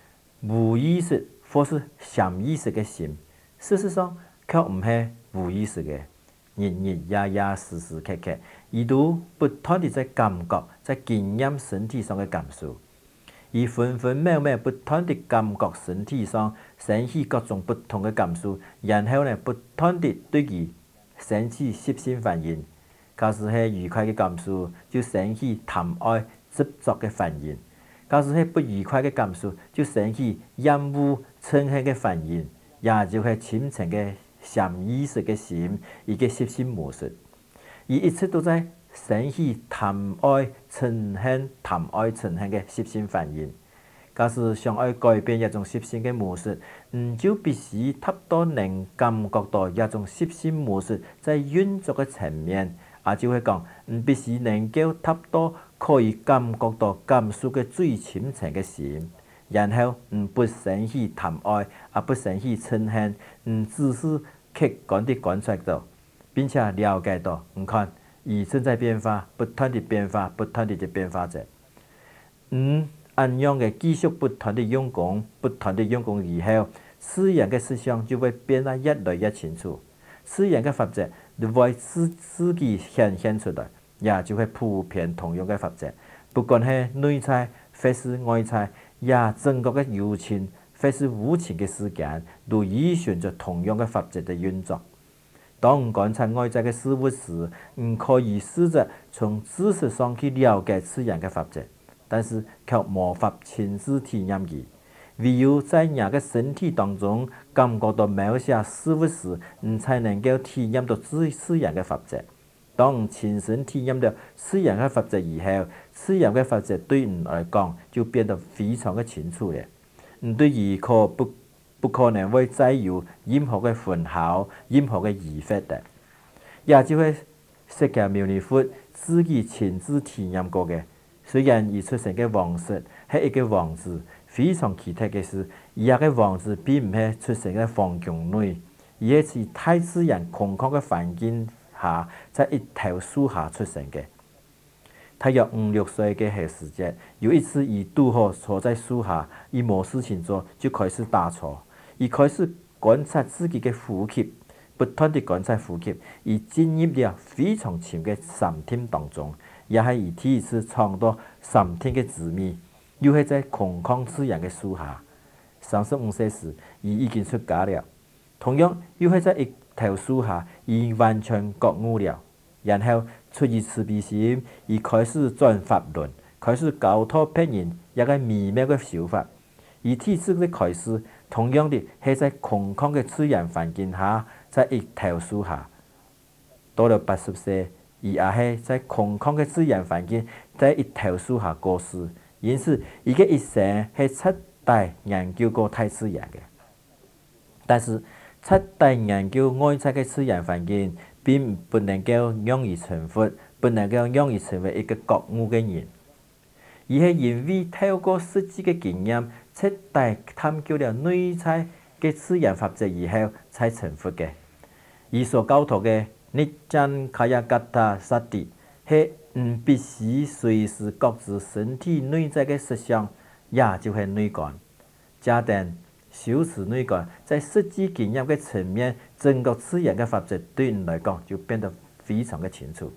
无意识或是潜意识嘅心，事實上卻唔係無意識嘅，日日夜夜時時刻刻，伊都不斷地在感覺、在經驗身體上嘅感受，而分分秒秒不斷地感覺身體上升起各種不同嘅感受，然後呢不斷地對佢升起攝性反應。假使係愉快嘅感受，就升起貪愛執着嘅反應；假使係不愉快嘅感受，就升起厭惡憎恨嘅反應，也就係深層嘅潛意識嘅心，伊嘅攝性模式。而一切都在升起貪愛憎恨嘅攝性反應。假使想要改變一種攝性嘅模式，就必須差不多能感覺到一種攝性模式在運作嘅層面。就會講，必須能夠差不多可以感覺到感受嘅最深層嘅心，然後不升起貪愛，不升起憎恨，只是客觀地觀察到，並且了解到，看，伊正在變化，不斷地變化，不斷地變化着。按樣嘅繼續不斷地用功以後，自然嘅思想就會變得越來越清楚，自然嘅法則就會自己顯現出來，也就會普遍同樣嘅法則，不管係內在或是外在，也整個嘅有情或是無情嘅事件，都依循着同樣嘅法則的運作。當觀察外在嘅事物時，可以試着從知識上去了解自然嘅法則，但是卻無法親自體驗佢。唯有在人嘅身體當中感覺到某些事物時，才能夠體驗到自然嘅法則。當親身體驗到自然嘅法則以後，自然嘅法則對人來講就變得非常嘅清楚了。對於不可能會再有任何嘅混淆、任何嘅疑惑的，也就係釋迦牟尼佛自己親自體驗過嘅。雖然而出生嘅王室係一個王子，非常奇特嘅是，而家嘅王子並唔係出生喺皇宮內，而係喺大自然空曠嘅環境下，在一條樹下出生嘅。他約5、6歲嘅時節，有一次而拄好坐在樹下，而冇事情做，就開始打坐，而開始觀察自己嘅呼吸，不斷地觀察呼吸，而進入了非常深嘅禪定當中。也係以第一次嘗到禪定嘅滋味，又係在空曠自然嘅樹下。35歲時，已經出家了。同樣，又係在一條樹下，已完全覺悟了。然後出於慈悲心，而開始轉法輪，開始教導別人一個微妙嘅手法。而第一次嘅開始，同樣地係在空曠嘅自然環境下，在一條樹下。到了80歲。而也係在空曠嘅自然環境，在一條樹下過世，因此伊嘅一生係徹底研究過大自然嘅。但是徹底研究外在嘅自然環境，並不能夠讓伊成佛，不能夠讓伊成為一個覺悟嘅人，而係因為透過實際嘅經驗，徹底探究了內在嘅自然法則以後，才成佛嘅。伊所教導嘅尼贊卡亞格塔薩蒂係必須隨時覺知身體內在嘅實相，也就係內觀。加定修持內觀，在實際經驗嘅層面，整個自然嘅法則對人來講就變得非常嘅清楚。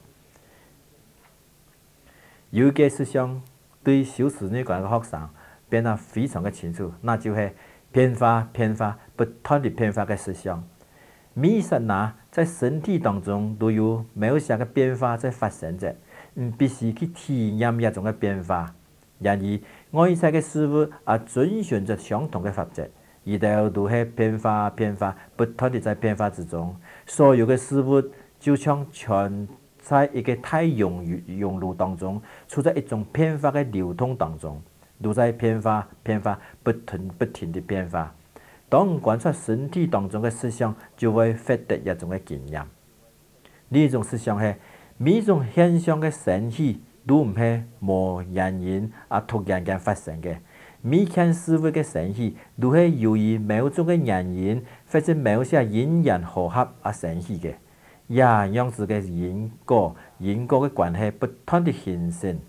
有嘅實相對修持內觀嘅學生變得非常嘅清楚，那就係變化、不斷地變化嘅實相。每一剎那在身體當中都有某些嘅變化在發生着，必須去體驗一種嘅變化。然而外在嘅事物遵循着相同嘅法則，一切都係變化，不斷地在變化之中。所有嘅事物就像全在一個太陽路當中，處在一種變化嘅流通當中，都在變化，不停地變化。當觀察身體當中嘅實相，就會獲得一種嘅經驗。呢一種實相係每一種現象嘅升起都唔係無原因突然間發生嘅。每件事物嘅升起都係由於某種嘅原因或者某些因緣和合而升起嘅。也樣子嘅因果嘅關係不斷地形成，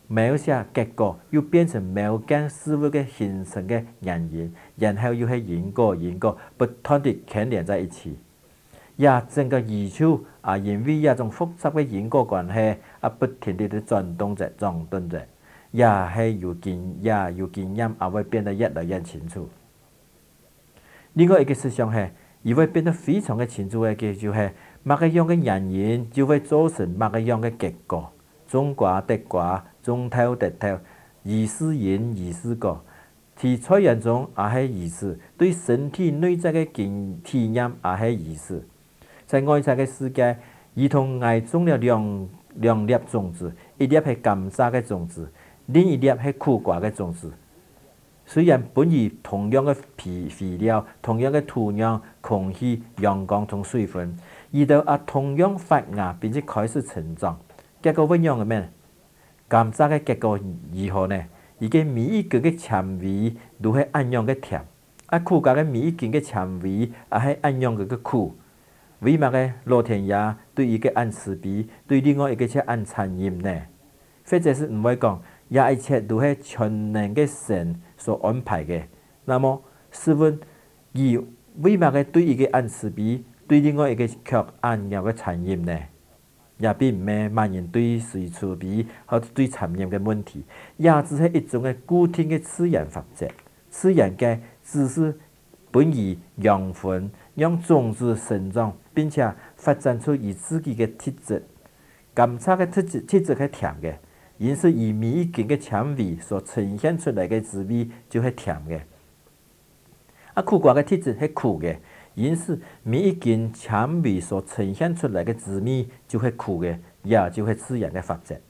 描写结果又变成描讲事物嘅形成嘅原因，然后又系因果不断地牵连在一起。也整个宇宙因为一种复杂嘅因果关系不停地在转动着，也系有经验会变得越来越清楚。另外一个思想系，而会变得非常嘅清楚嘅，就是某个样嘅原因就会造成某个样嘅结果。种瓜得瓜，种偷得偷，如是因如是果。在测验中也系如此，对身体内在嘅体验也系如此。在外在嘅世界，如同爱种了两粒种子，一粒系甘蔗嘅种子，另一粒系苦瓜嘅种子。虽然本于同样嘅肥料、同样嘅土壤、空气、阳光同水分，而到同样发芽并且开始成长。结果怎样嘅咩？甘蔗嘅结果如何呢？而家每一根嘅纤维都系按样嘅甜，苦瓜嘅每一根嘅纤维也系按样嘅苦。为乜嘅老天爷对一个按慈悲，对另外一个却按残忍呢？或者是唔会讲，一切都系全能嘅神所安排嘅。那么，试问，而为乜嘅对一个按慈悲，对另外一个却按样嘅残忍呢？也并唔系万人对谁慈悲或者对残忍嘅问题，也只是一种嘅固定嘅自然法则。自然界只是本于养分，让种子成长，并且发展出以自己嘅特质。甘蔗嘅特质系甜嘅，因此以每一根嘅纤维所呈现出来嘅滋味就系甜嘅。苦瓜嘅特质系苦嘅。因此，每一根纤维所呈现出来嘅滋味就系苦嘅，也就系自然嘅法则。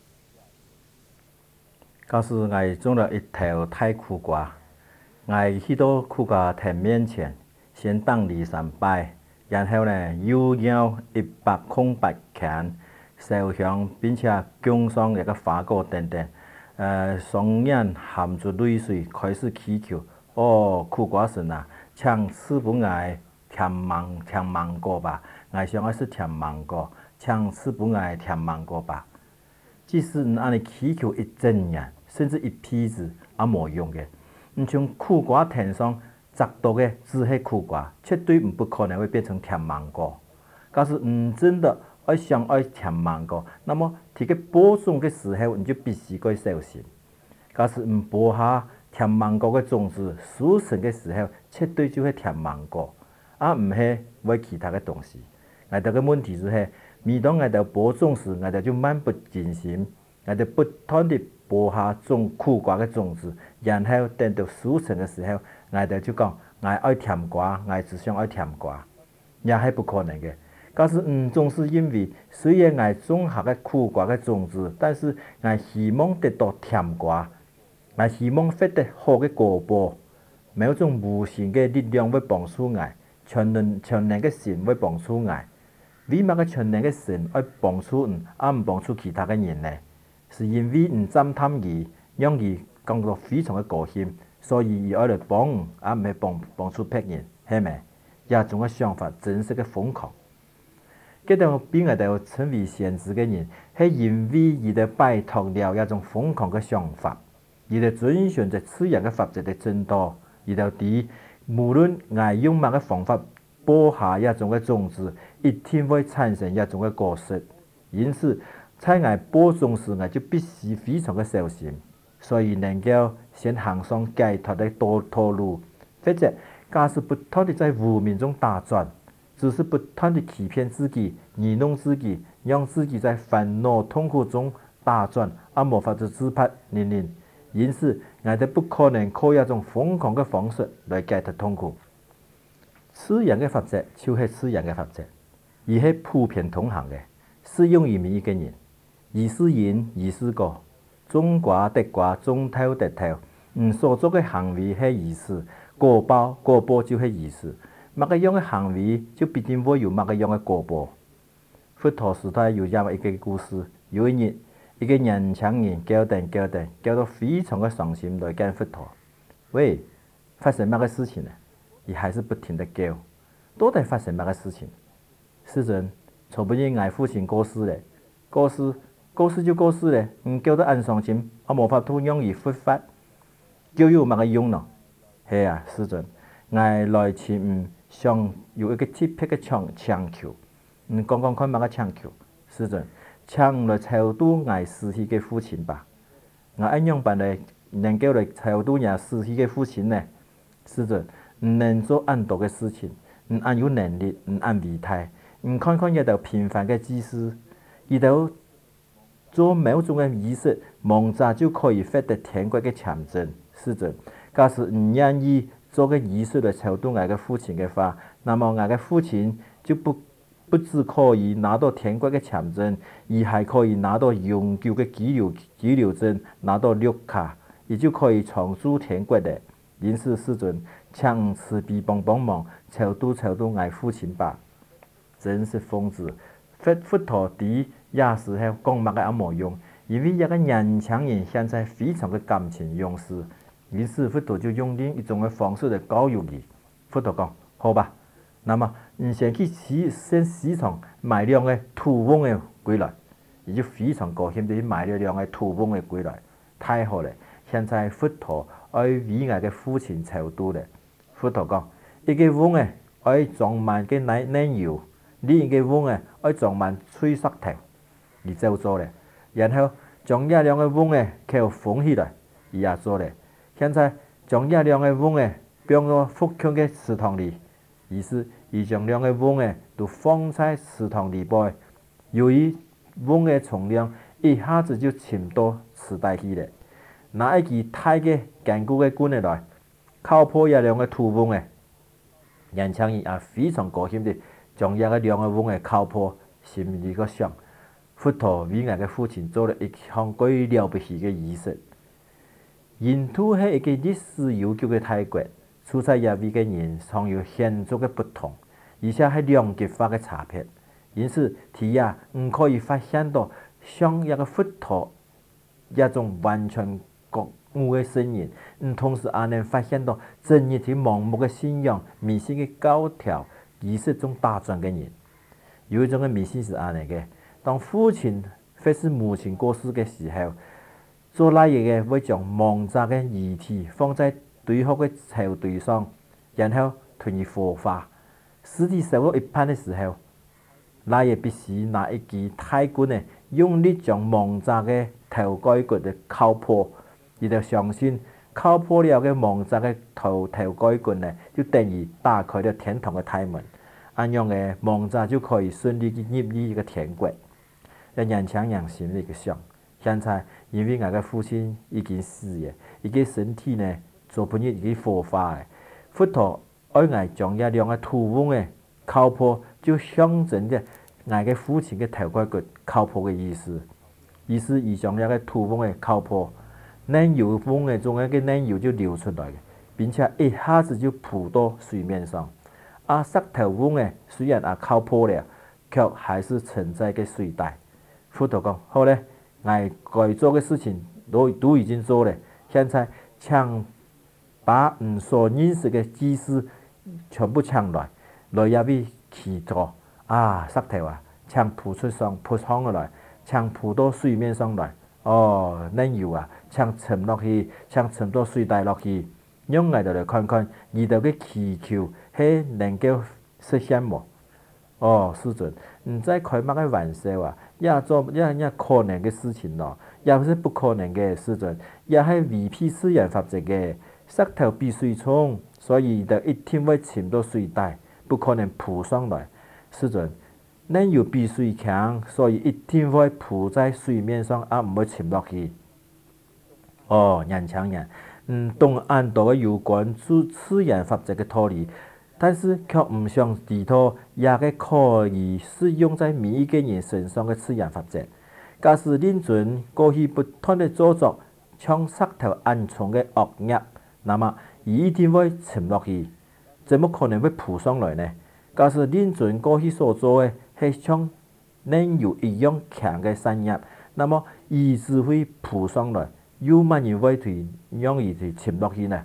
假使我种了一头大苦瓜，我去到苦瓜田面前，先等2-3摆，然后呢，又绕100空白圈，烧香，并且供上一个花果等等，双眼含住泪水，开始祈求：哦，苦瓜神啊，请赐福我。甜芒果吧，我想要是甜芒果，请赐福我甜芒果吧。即使按你祈求一整年，甚至一辈子也无用嘅。你从苦瓜田上摘到嘅只系苦瓜，绝对不可能会变成甜芒果。假使真的想爱甜芒果，那么喺个播种嘅时候，你就必须该小心。假使播下甜芒果嘅种子，熟成嘅时候，绝对就系甜芒果。唔系为其他嘅东西，我哋嘅问题就是，每当我哋播种时，我哋就漫不经心，我哋不断地播下种苦瓜嘅种子，然后等到熟成嘅时候，我哋就讲我爱甜瓜，我只想爱甜瓜，也系不可能嘅。假使总是因为虽然我种下嘅苦瓜嘅种子，但是我希望得到甜瓜，我希望获得好嘅果报，某种无形嘅力量会帮助我。全能嘅神会帮助我，为乜嘅全能嘅神会帮助唔帮助其他嘅人呢？是因为赞叹佢，让佢感到非常嘅高兴，所以而嚟帮唔系帮助别人，系咪？一种嘅想法真是嘅疯狂。嗰度俾我哋成为先知嘅人，系因为佢哋摆脱了一种疯狂嘅想法，佢哋遵循着自然嘅法则嘅正道，佢哋啲。無論我用乜嘅方法播下一種嘅種子，一定會產生一種嘅果實。因此，在我播種時，我就必須非常嘅小心，所以能夠先行上解脫嘅道路。或者，假使不斷地在污名中打轉，只是不斷地欺騙自己、愚弄自己，讓自己在煩惱痛苦中打轉，無法子自拔因此，我哋不可能靠一種瘋狂嘅方式來解脫痛苦。自然嘅法則就是自然嘅法則，而係普遍通行嘅，適用於每一個人。如是因，如是果，種瓜得瓜，種偷得偷。所做嘅行為係如此，果報就係如此。乜個樣嘅行為就必定會有乜個樣嘅果報。佛陀時代有這麼一個故事，有一日。一個年輕人叫到非常嘅傷心來見佛陀。喂，發生乜嘅事情呢？你還是不停地叫，到底發生乜嘅事情？世尊，從不因我父親過世过世就过世咧，叫得安伤心，无法度用于佛法，叫有乜个用咯？係啊，師尊，我來前想有一個特別嘅請求，講講看乜個請求，師尊，請來超度我逝去嘅父親吧。我安樣辦嚟能夠來超度我逝去嘅父親呢？師尊，能做很多嘅事情，按有能力，按維態，看看一道平凡嘅祭司，一道做某種嘅儀式，蒙查就可以獲得天國嘅簽證，師尊。假使唔願意做個儀式來超度我嘅父親嘅話，那麼我嘅父親就不只可以拿到天國嘅簽證，而還可以拿到永久嘅居留證，拿到綠卡，也就可以常住天國的。因此，師尊，請慈悲幫忙超度我父親吧。真是瘋子！佛陀啲也是係講乜嘅也冇用，因為一個年輕人現在非常嘅感情用事。於是佛陀就用另一種嘅方式嚟教育佢。佛陀講：好吧，那麼你先去市場買兩個土翁嘅歸來，也就非常高興地去買了兩個土翁嘅歸來。太好了！現在佛陀愛為我嘅父親超度了。佛陀講：一個翁嘅愛裝滿嘅奶油，另一個翁嘅愛裝滿吹石頭，而就做了。然後將這兩個翁嘅口封起來，而也做了。現在將這兩個翁嘅放到福強嘅池塘裏，於是已將兩個翁嘅都放在池塘裏邊。由於翁嘅重量一下子就沉到池底去了，拿一支大嘅堅固嘅棍來敲破這兩個土翁嘅。年輕人也非常高興地將這兩個翁嘅敲破，心裏個想：佛陀為我嘅父親做了一項最了不起嘅儀式。印度係一個歷史悠久嘅大國，處在亞洲嘅人常有顯著嘅不同，而且係兩極化嘅差別。因此，佢也唔可以發現到像一個佛陀一種完全覺悟嘅聖人，同時也能發現到真一啲盲目嘅信仰、迷信嘅教條、儀式中打轉嘅人。有一種嘅迷信是咁樣嘅：當父親或是母親過世嘅時候，做那嘢嘅會將蒙查嘅遺體放在對方嘅草堆上，然後吞入火化。屍體燒到一半嘅時候，那嘢必須拿一支大棍呢，用力將蒙查嘅頭蓋骨嘅敲破。而就相信敲破了嘅蒙查嘅頭蓋骨呢，就等於打開了天堂嘅大門。咁樣嘅蒙查就可以順利入呢一個天國。一年輕人心裏嘅想。現在因為我嘅父親已經死嘅，伊個身體呢做不入已經火化嘅。佛陀愛我將一兩個土翁嘅敲破，就象徵着我嘅父親嘅頭蓋骨敲破嘅意思。意思而將一個土翁嘅敲破，奶油翁嘅中嘅奶油就流出來嘅，並且一下子就浮到水面上。石頭翁嘅雖然也敲破了，卻還是沉在個水底。佛陀講：好咧。我該做嘅事情都已經做了，現在請把所認識嘅知識全部請來也為祈禱。石頭啊，請鋪上來，請鋪到水面上來。奶油啊，請沉落去，請沉到水底落去。讓我哋來看看，遇到嘅祈求係能夠實現冇？師尊，唔再開乜嘅玩笑啊！也做可能嘅事情咯，也不是不可能嘅師尊，也係違背自然法則嘅。石頭比水重，所以就一定會沉到水底，不可能浮上來。師尊，奶油比水強，所以一定會浮在水面上，唔會沉落去。年輕人，懂很多有關自然法則嘅道理。但是卻唔想知道，也可以適用在每一個人身上的自然法則。假使認準過去不斷的做作，像石頭暗藏的惡業，那麼一定會沉落去，怎麼可能會浮上來呢？假使認準過去所做的係像奶油一樣強的善業，那麼一直會浮上來，又乜嘢會讓佢沉落去呢？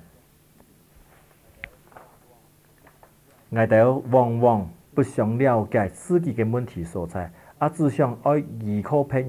我哋往往不想了解自己嘅問題所在，只想愛依靠別人，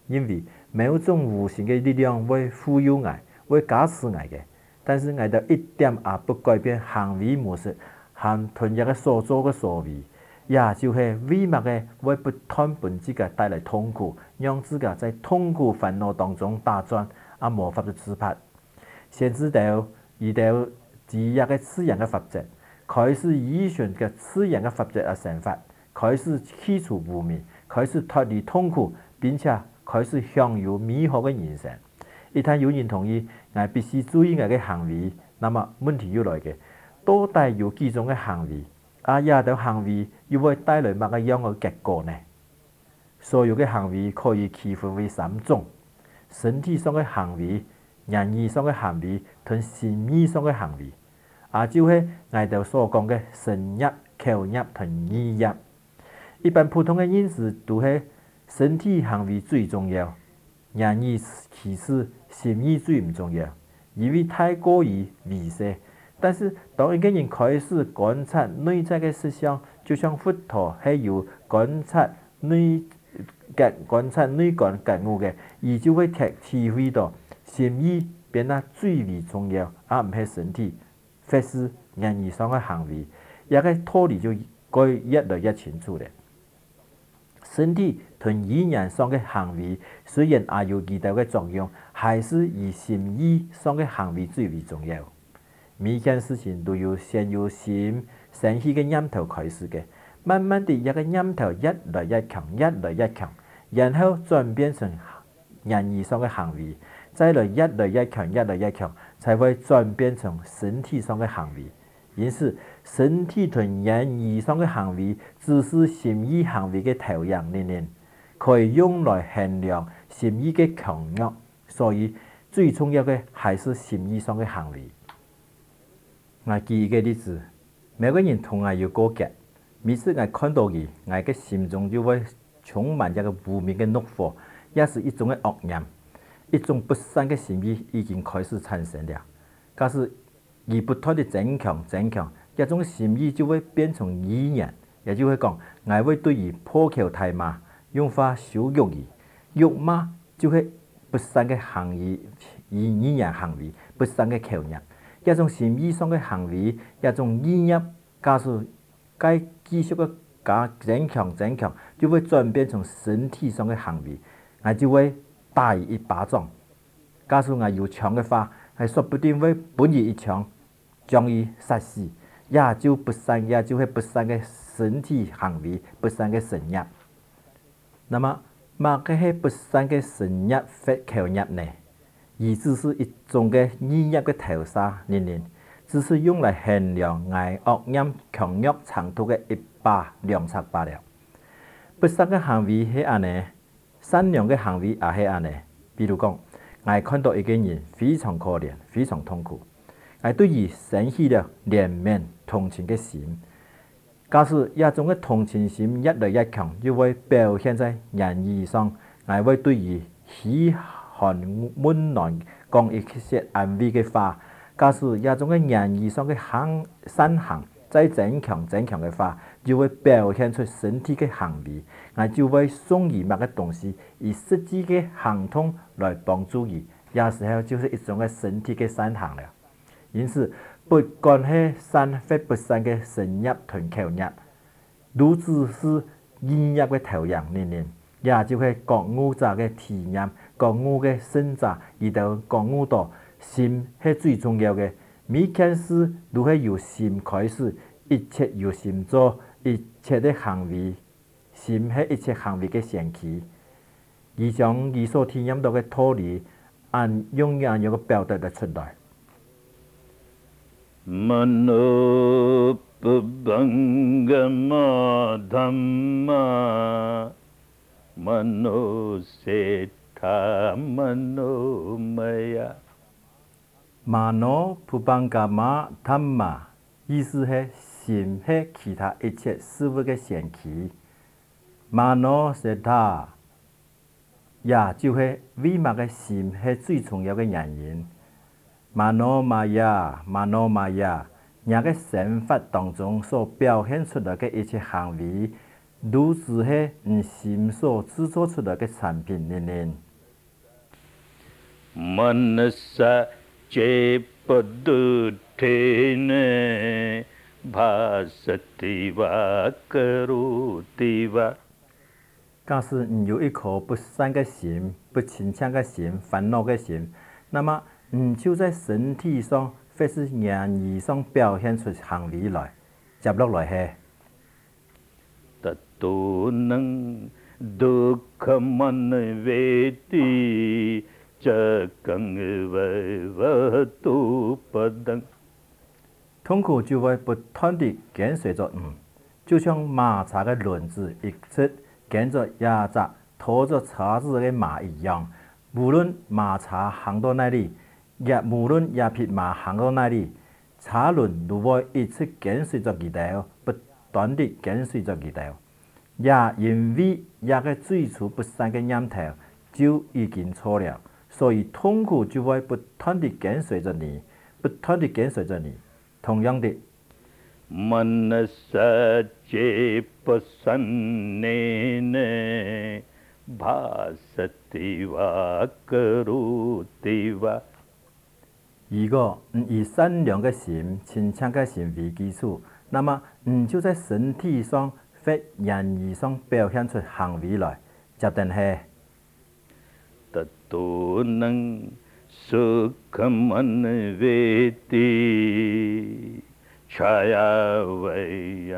因为某种无形嘅力量會賦予愛，會加持愛嘅。但是愛就一點也不改變行為模式和同樣嘅所做嘅所為，也就是為乜嘅會不斷本自己帶來痛苦，讓自己在痛苦煩惱當中打轉，而無法子自拔。先知道遇到自一嘅自然嘅法則，開始依循嘅自然嘅法則而生活，開始去除污名，開始脫離痛苦，並且開始享有美好嘅人生。一旦有人同意，我必須注意我嘅行為，那麼問題又來嘅，到底有幾種嘅行為？也到行為又會帶來乜嘢樣嘅結果呢？所有嘅行為可以區分為三種：身體上嘅行為、言語上嘅行為同心意上嘅行為。就係我哋所講嘅身業、口業同意業。一般普通嘅人士都係身體行為最重要，言語其次，心意最唔重要，因為太過於微細。但是當一個人開始觀察內在嘅思想，就像佛陀係要觀察內感悟嘅，而就會體會到心意變得最為重要，而唔係身體或是言語上嘅行為。一個道理就該越來越清楚咧。身體同語言上嘅行為雖然也有其他嘅作用，還是以心意上嘅行為最為重要。每件事情都要先由心升起嘅念頭開始嘅，慢慢地一個念頭越來越強，越來越強，然後轉變成言語上嘅行為，再來越來越強，越來越強，才會轉變成身體上嘅行為。因此，身體同言語上嘅行為只是心意行為嘅投影而已，可以用來衡量心意嘅強弱。所以最重要嘅還是心意上嘅行為。我舉一個例子，每個人同我有過節，每次我看到佢，我嘅心中就會充滿一個負面嘅怒火，也是一種嘅惡念，一種不善嘅心意已經開始產生了。假使而不斷地增強，一種心意就會變成語言，也就會講，我會對佢破口大罵，用話羞辱佢，辱罵就係不善嘅行為，語言行為，不善嘅口業。一種心意上嘅行為，一種意業，假使該繼續嘅加增強，就會轉變成身體上嘅行為，我就會打佢一巴掌。假使我有槍嘅話，係說不定會本佢一槍，將佢殺死，也就不善嘅身體行為，不善嘅身業。那麼，乜嘅係不善嘅身業或口業呢？而只是一種嘅意業嘅投射，只是用來衡量我惡業強弱程度嘅一把量測罷了。不善嘅行為係安尼，善良嘅行為也係安尼。比如講，我看到一個人非常可憐，非常痛苦，我對佢生起了憐憫同情嘅心。假使一種嘅同情心越來越強，就會表現在言語上，我會對佢噓寒溫暖，講一些安慰嘅話。假使一種嘅言語上嘅善行再增強嘅話，就會表現出身體嘅行為，我就會送佢乜嘅東西，以實際嘅行動來幫助佢，有時候就是一種嘅身體嘅善行了。因此，不管係善或不善嘅身業同口業，都只是意業嘅投影也就係覺悟者嘅體驗，覺悟嘅生者，而到覺悟到心係最重要嘅。每件事都係由心開始，一切由心做，一切嘅行為，心係一切行為嘅先驅。而將佢所體驗到嘅道理，用有個表達得出來。 Mano Pabangama Dhamma Mano Seta Mano Maya Mano Pabangama Dhamma 意思係心係其他一切事物嘅先驅。Mano Seta 也就係為乜嘅心係最重要嘅原因。Mano Maya，人嘅生活當中所表現出來嘅一切行為， 如是係心所制作出來嘅產品呢？ मनसा चेपदुठेन भासति वा करोति वा。 假使你有一顆不善嘅心、不清澈嘅心、煩惱嘅心，那麼你就在身體上或是言語上表現出行為來。接落來係。 ततो नං दुःखमन्वेति च कं वैवतो पदं。 痛苦就會不斷地跟隨着你，就像馬車嘅輪子一直跟着壓着拖着車子嘅馬一樣。無論馬車行到哪裡，無論一匹馬行到哪裡，車輪都會一直跟隨着佢哋，不斷地跟隨着佢哋。也因為一個最初不善嘅念頭就已經錯了，所以痛苦就會不斷地跟隨着你，不斷地跟隨着你。同樣的， मनसा चेपसन्नेन भासति वा करोति वा。 如果你以善良嘅心、清澈嘅心為基礎，那麼你就在身體上或言語上表現出行為來，就等係。 ततो नං सुखमन्वेति छाया वै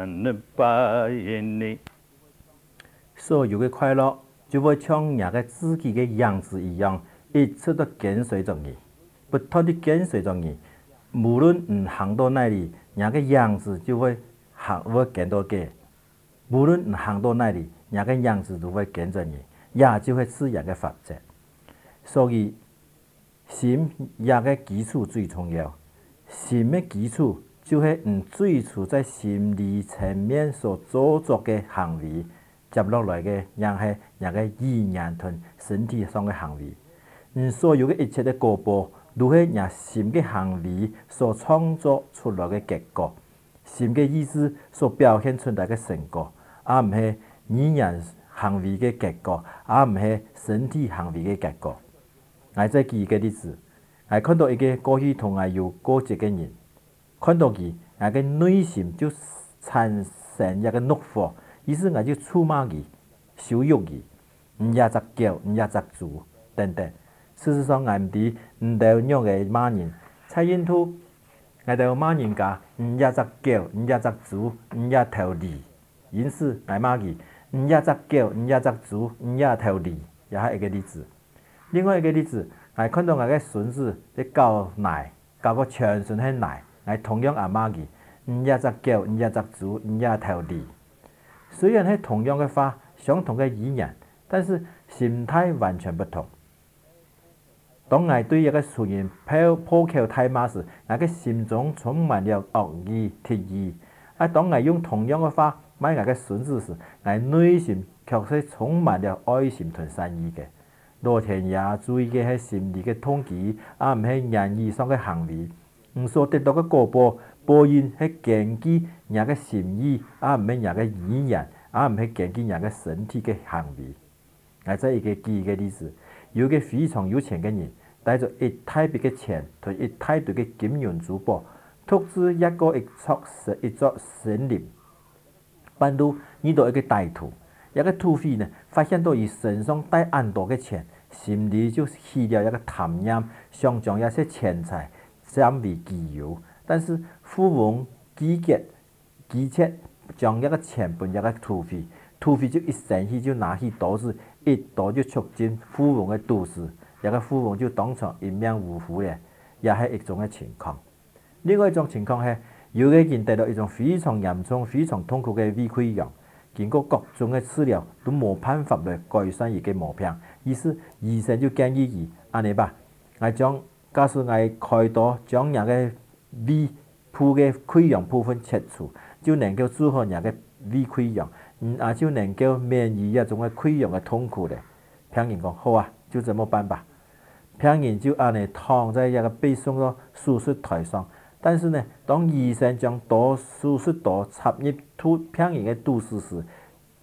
अनपायिनी。 所有嘅快樂就會像那個自己嘅樣子一樣，一直都跟隨着你，不斷地跟隨着你。無論你行到哪裡，那個樣子就會跟到嘅。無論你行到哪裡，那個樣子都會跟着你，也就會是那個法則。所以心那個基礎最重要，心嘅基礎就係你最初在心理層面所做作嘅行為，接落來嘅又係那個語言同身體上嘅行為。你所有嘅一切嘅果報，都係那心嘅行為所創作出來嘅結果，心嘅意思所表現出來嘅成果，而唔係語言行為嘅結果，而唔係身體行為嘅結果。我再舉一個例子，我看到一個過去同我有過節嘅人，看到佢，我嘅內心就產生一個怒火，於是我就觸罵佢、羞辱佢，唔也隻狗，唔也隻豬等等。事實上，我唔知唔到樣嘅罵人，蔡英圖我到罵人家，唔也隻狗，唔也隻豬，唔也條脷，因此我罵佢，唔也隻狗，唔也隻豬，唔也條脷，也係一個例子。另外一個例子，我看到我嘅孫子在搞奶，搞個全身係奶，我同樣也罵佢，唔也隻狗，唔也隻豬，唔也條脷。雖然係同樣嘅話，相同嘅語言，但是心態完全不同。當我對一個熟人破口大罵時，我嘅心中充滿了惡意、敵意；當我用同樣嘅話罵我嘅孫子時，我內心卻係充滿了愛心同善意嘅。老天爺注意嘅係心理嘅統計，而唔係言語上嘅行為。你所得到嘅果報應係根據人嘅心意，而唔係人嘅語言，而唔係根據人嘅身體嘅行為。我再舉一個例子，有個非常有錢嘅人，帶着一大筆嘅錢同一大堆嘅金銀珠寶，獨自一座森林，半路遇到一個歹徒。一個土匪呢，發現到佢身上帶很多嘅錢，心裡就起了一個貪念，想將一些錢財佔為己有。但是富翁機切將一個錢分一個土匪，土匪就一生氣就拿起刀子，一刀就戳進富翁嘅肚子，一個富翁就當場一命嗚呼嘅，也係一種嘅情況。另外一種情況係，有個人得到一種非常嚴重、非常痛苦嘅胃潰瘍。經過各種嘅治療都冇辦法來改善佢嘅毛病，於是醫生就建議佢：安尼吧，假使我開刀將人嘅胃部嘅潰瘍部分切除，就能夠治好人嘅胃潰瘍，也就能夠免於一種嘅潰瘍嘅痛苦咧。病人講：好啊，就這麼辦吧。病人就安尼躺在一個背上嘅手術台上。但是呢，當醫生將手術刀插入病人嘅肚子時，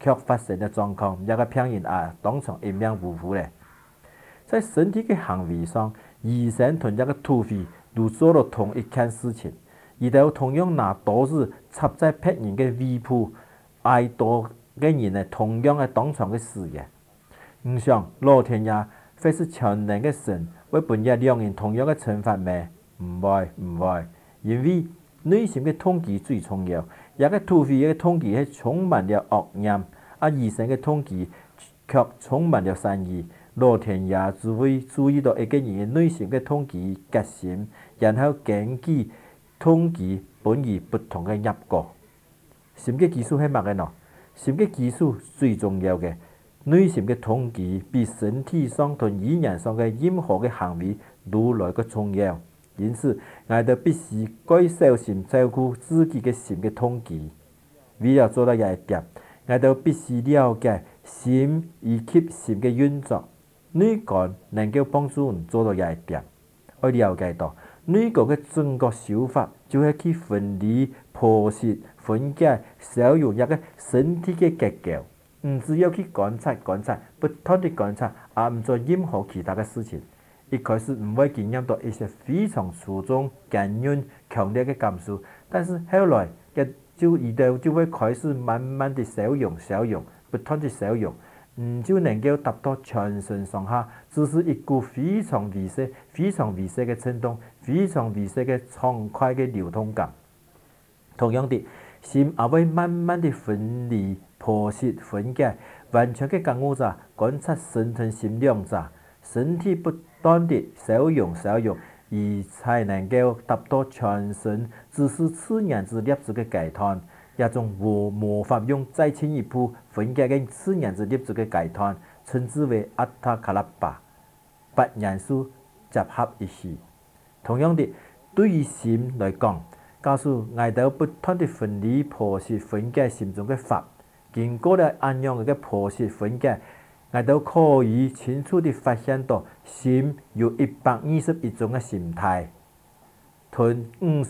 却发生的状况，也个病人当场一命呜呼咧。在身体嘅行为上，医生同一个土匪都做了同一件事情，伊哋同样拿刀子插在别人嘅胃部，挨刀嘅人呢，同样系当场嘅死嘅。唔想老天爷会是全能嘅神，会本日两人同样嘅惩罚咩？唔会，因为内心嘅动机最重要。一个土匪嘅动机系充满了恶念，医生嘅动机却充满了善意。老天爷只会注意到一个人嘅内心嘅动机决心，然后根据动机本以不同嘅结果。心嘅技术系乜嘅喏？心嘅技术最重要嘅，内心嘅动机比身体上同语言上嘅任何嘅行为都来个重要。因此，我哋必须该小心照顾自己嘅心嘅动机。为了做到呢一点，我哋必须了解心以及心嘅运作。内观能够帮助人做到呢一点。要了解到内观嘅正确手法，就系去分离、剖析、分解、消融一个身体嘅结构。唔只要去观察，不断地观察，唔做任何其他嘅事情。一开始唔会经验到一些非常粗重、感恩、强烈嘅感受，但是后来嘅就会开始慢慢地消融，不断地消融。就能够达到全身上下，只是一股非常微细嘅震动，非常微细嘅畅快嘅流通感。同样的，心也会慢慢地分离、剖析、分解，完全嘅感悟者观察身同心两者，身体不断地消融，而才能够达到全身只是自然之粒子嘅解脱。一种魔法用再进一步分解嘅自然之粒子嘅解脱，称之为阿塔卡拉巴，八元素集合一起。同样的，对于心来讲，告诉我哋不断地分离、剖析、分解心中嘅法，经过了按样嘅剖析分解，我哋可以清楚地发现到心有121种嘅心态，同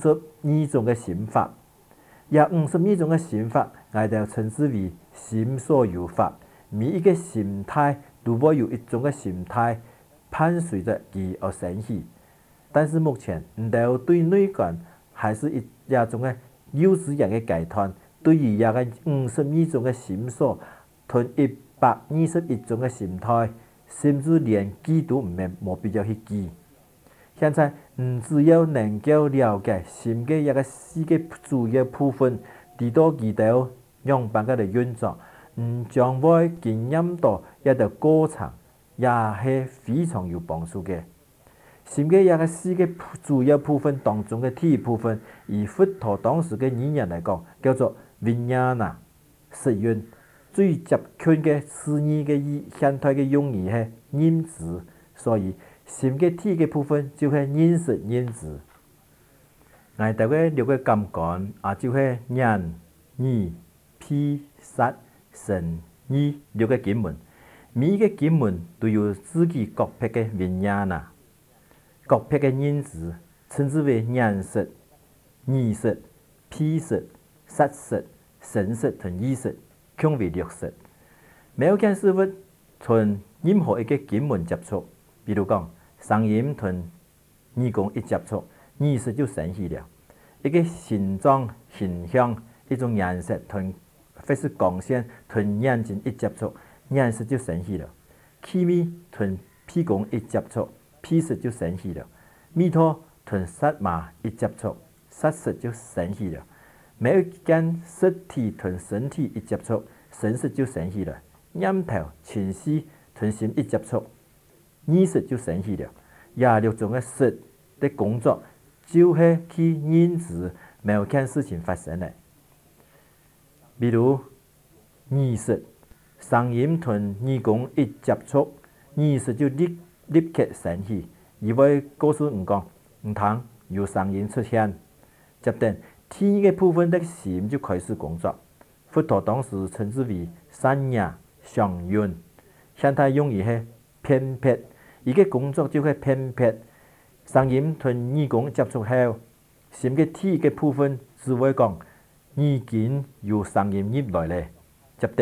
52种嘅心法。有52种嘅心法，我哋称之为心所有法。每一个心态都会有一种嘅心态伴随着佢而升起。但是目前，我哋对内观还是一种嘅幼稚人嘅解脱，对于一个52种嘅心所同121种嘅心态，甚至连记都冇必要去记。现在，只要能够了解心嘅一个4个主要部分，知道佢哋用办法嚟运作，将会经验到一个过程，也是非常有帮助嘅。心嘅一个4个主要部分当中嘅第一部分，以佛陀当时嘅语言嚟讲，叫做 Vijnana 实蕴。最接近嘅词语嘅现代嘅用语系认知，所以心嘅第一个部分就系认识认知。我哋嘅6个感官就系眼、耳、鼻、舌、身、意6个经门。每一个经门都有自己各别嘅Vijnana，各别嘅认知，称之为眼识、耳识、鼻识、舌识、身识同意识，共为6识。每一件事物同任何一个经门接触，比如讲声音同耳孔一接触，意识就升起了。一个形状、形象、一种颜色同或是光线同眼睛一接触，眼识就升起了。气味同鼻孔一接触，鼻识就升起了。味道同舌麻一接触，舌识就升起了。每一件实体同身体一接触，身识就升起了。念头、情绪同心一接触，意识就升起了。26种嘅识的工作，就是去认知某件事情发生了。比如耳识，声音同耳孔一接触，耳识就立刻升起，而会告诉人讲，唔通有声音出现。接着第一个部分的心就开始工作。佛陀当时称之为三雅常运，现代用语系偏僻，伊个工作就系偏僻。声音同耳孔接触后，心嘅第一个部分只会讲耳根有声音入来咧。接着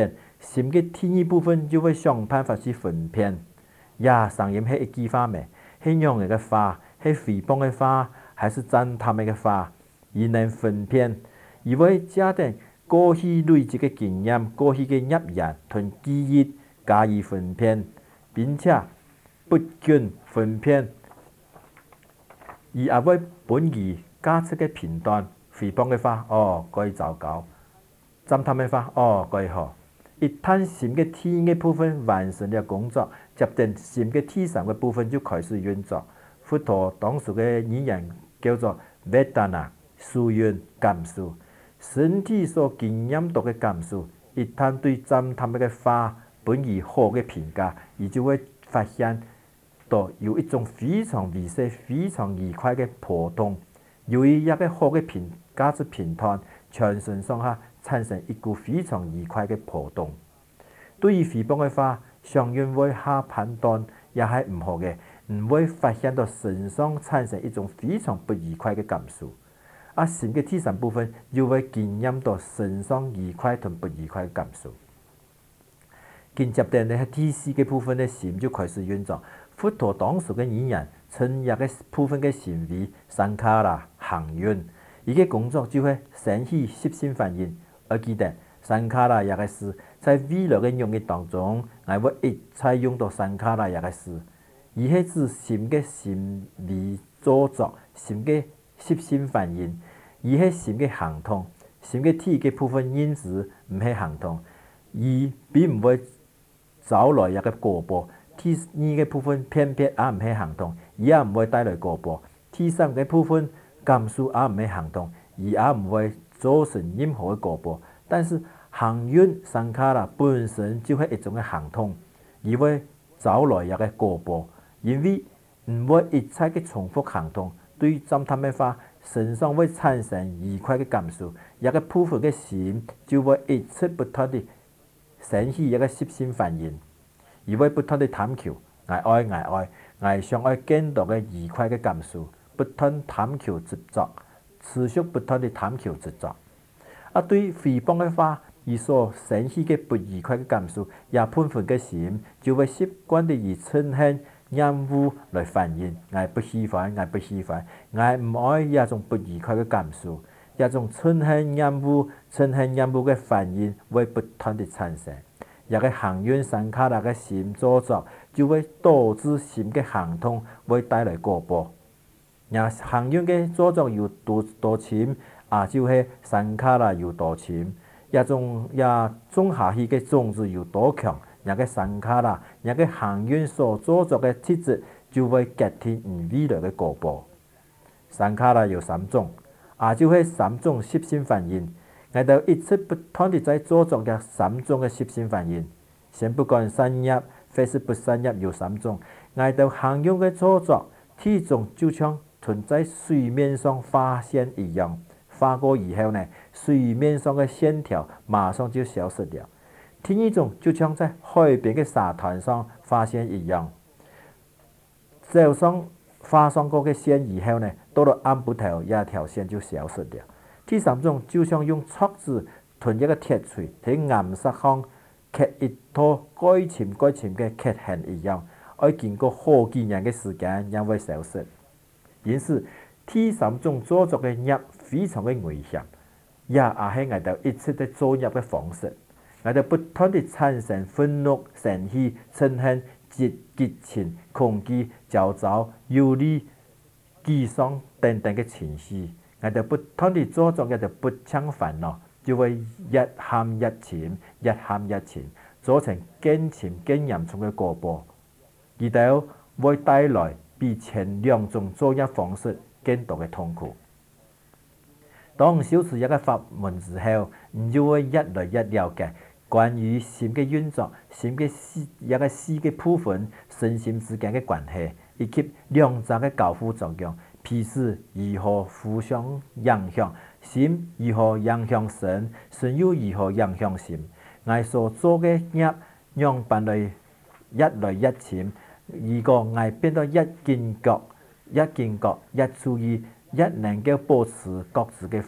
心嘅第二部分就會想辦法去分辨，聲音係一句話咩？係用嘅話，係誹謗嘅話，還是讚嘆嘅話？而能分辨，而會加定過去累積嘅經驗、過去嘅經驗同記憶加以分辨，並且不斷分辨，而也會本意加出嘅片段，誹謗嘅話，該糟糕；讚嘆嘅話，該好。一旦心嘅第二部分完成了工作，接定心嘅第三個部分就開始運作。佛陀當時嘅語言叫做 Vedana 屬於感受，身體所經驗到嘅感受，一旦對讚嘆嘅話本意好嘅評價，而就會發現到有一種非常微細、非常愉快嘅波動，由於一個好嘅評價之評斷，全身上下產生一股非常愉快嘅波動。對於誹謗嘅話，常人會下判斷也係唔好嘅，唔會發現到身上產生一種非常不愉快嘅感受。心嘅第三部分就會經驗到身上愉快同不愉快嘅感受。緊接着呢，第四個部分嘅心就開始運作。佛陀當時嘅語言稱一個部分嘅心為sankhara卡拉行願，而嘅工作就係升起攝心反應。我記得sankhara卡拉一個字在未來嘅用語當中，我會一再用到sankhara卡拉一個字，而係指心嘅心為造作，心嘅攝心反應，而係心嘅行動。心嘅第一個部分因子唔係行動，而並唔會找來一個果報。第二個部分偏偏也唔係行動，而也唔會帶來果報。第三個部分感受也唔係行動，而也唔會造成任何嘅果報。但是行願sankhara卡拉本身就係一種嘅行動，而會找來一個果報，因為唔會一切嘅重複行動，對讚嘆嘅話身上會產生愉快嘅感受，一個部分嘅心就會一直不斷地升起一個攝心反應。而會不斷地探求，我想愛見到嘅愉快嘅感受，不斷探求執着，持續不斷地探求執着。對誹謗嘅話，而所升起嘅不愉快嘅感受，也部分嘅心就會習慣地以嗔恨、厭惡來反應。我不喜歡，我唔愛一種不愉快嘅感受，一種嗔恨、厭惡嘅反應會不斷地產生。一個行願sankhara卡拉嘅心造作，就會導致心嘅行動會帶來果報。而行願嘅造作有多深，就係sankhara卡拉有多深。一種種下去嘅種子有多強，一個sankhara卡拉，一個行願所造作嘅體質就會決定未來嘅果報。sankhara卡拉有三種，就係三種攝心反應。我哋一直不斷地在造作嘅三種嘅攝心反應，先不管善業或是不善業有三種，我哋行願嘅造作，體種就像存在水面上畫線一樣，畫過以後呢，水面上嘅線條馬上就消失了。第二種就像在海邊嘅沙灘上畫線一樣，走上畫上過嘅線以後呢，到了岸部頭，一條線就消失了。第三種就像用鑿子吞一個鐵錘喺岩石上刻一套該深嘅刻痕一樣，要經過好幾年嘅時間也會消失。因此，第三種造作嘅業非常嘅危險，也係我哋一直在造業嘅方式。我哋不斷地產生憤怒、生氣、嗔恨、激情、恐懼、焦躁、憂慮、沮喪等等嘅情緒。我哋不斷地造作一啲不暢煩惱，就會越陷越淺，造成更深更嚴重嘅果報。而到會帶來比前兩種作業方式更多嘅痛苦。當修持一個法門之後，你就會越來越了解關於心嘅運作、心嘅一個四個部分、身心之間嘅關係，以及兩者嘅交互作用。彼此如何互相影響，心如何影響身，身又如何影響心。我所做嘅業，讓伴侶越來越淺。如果我變得越警覺、越注意、越能夠保持覺知嘅話，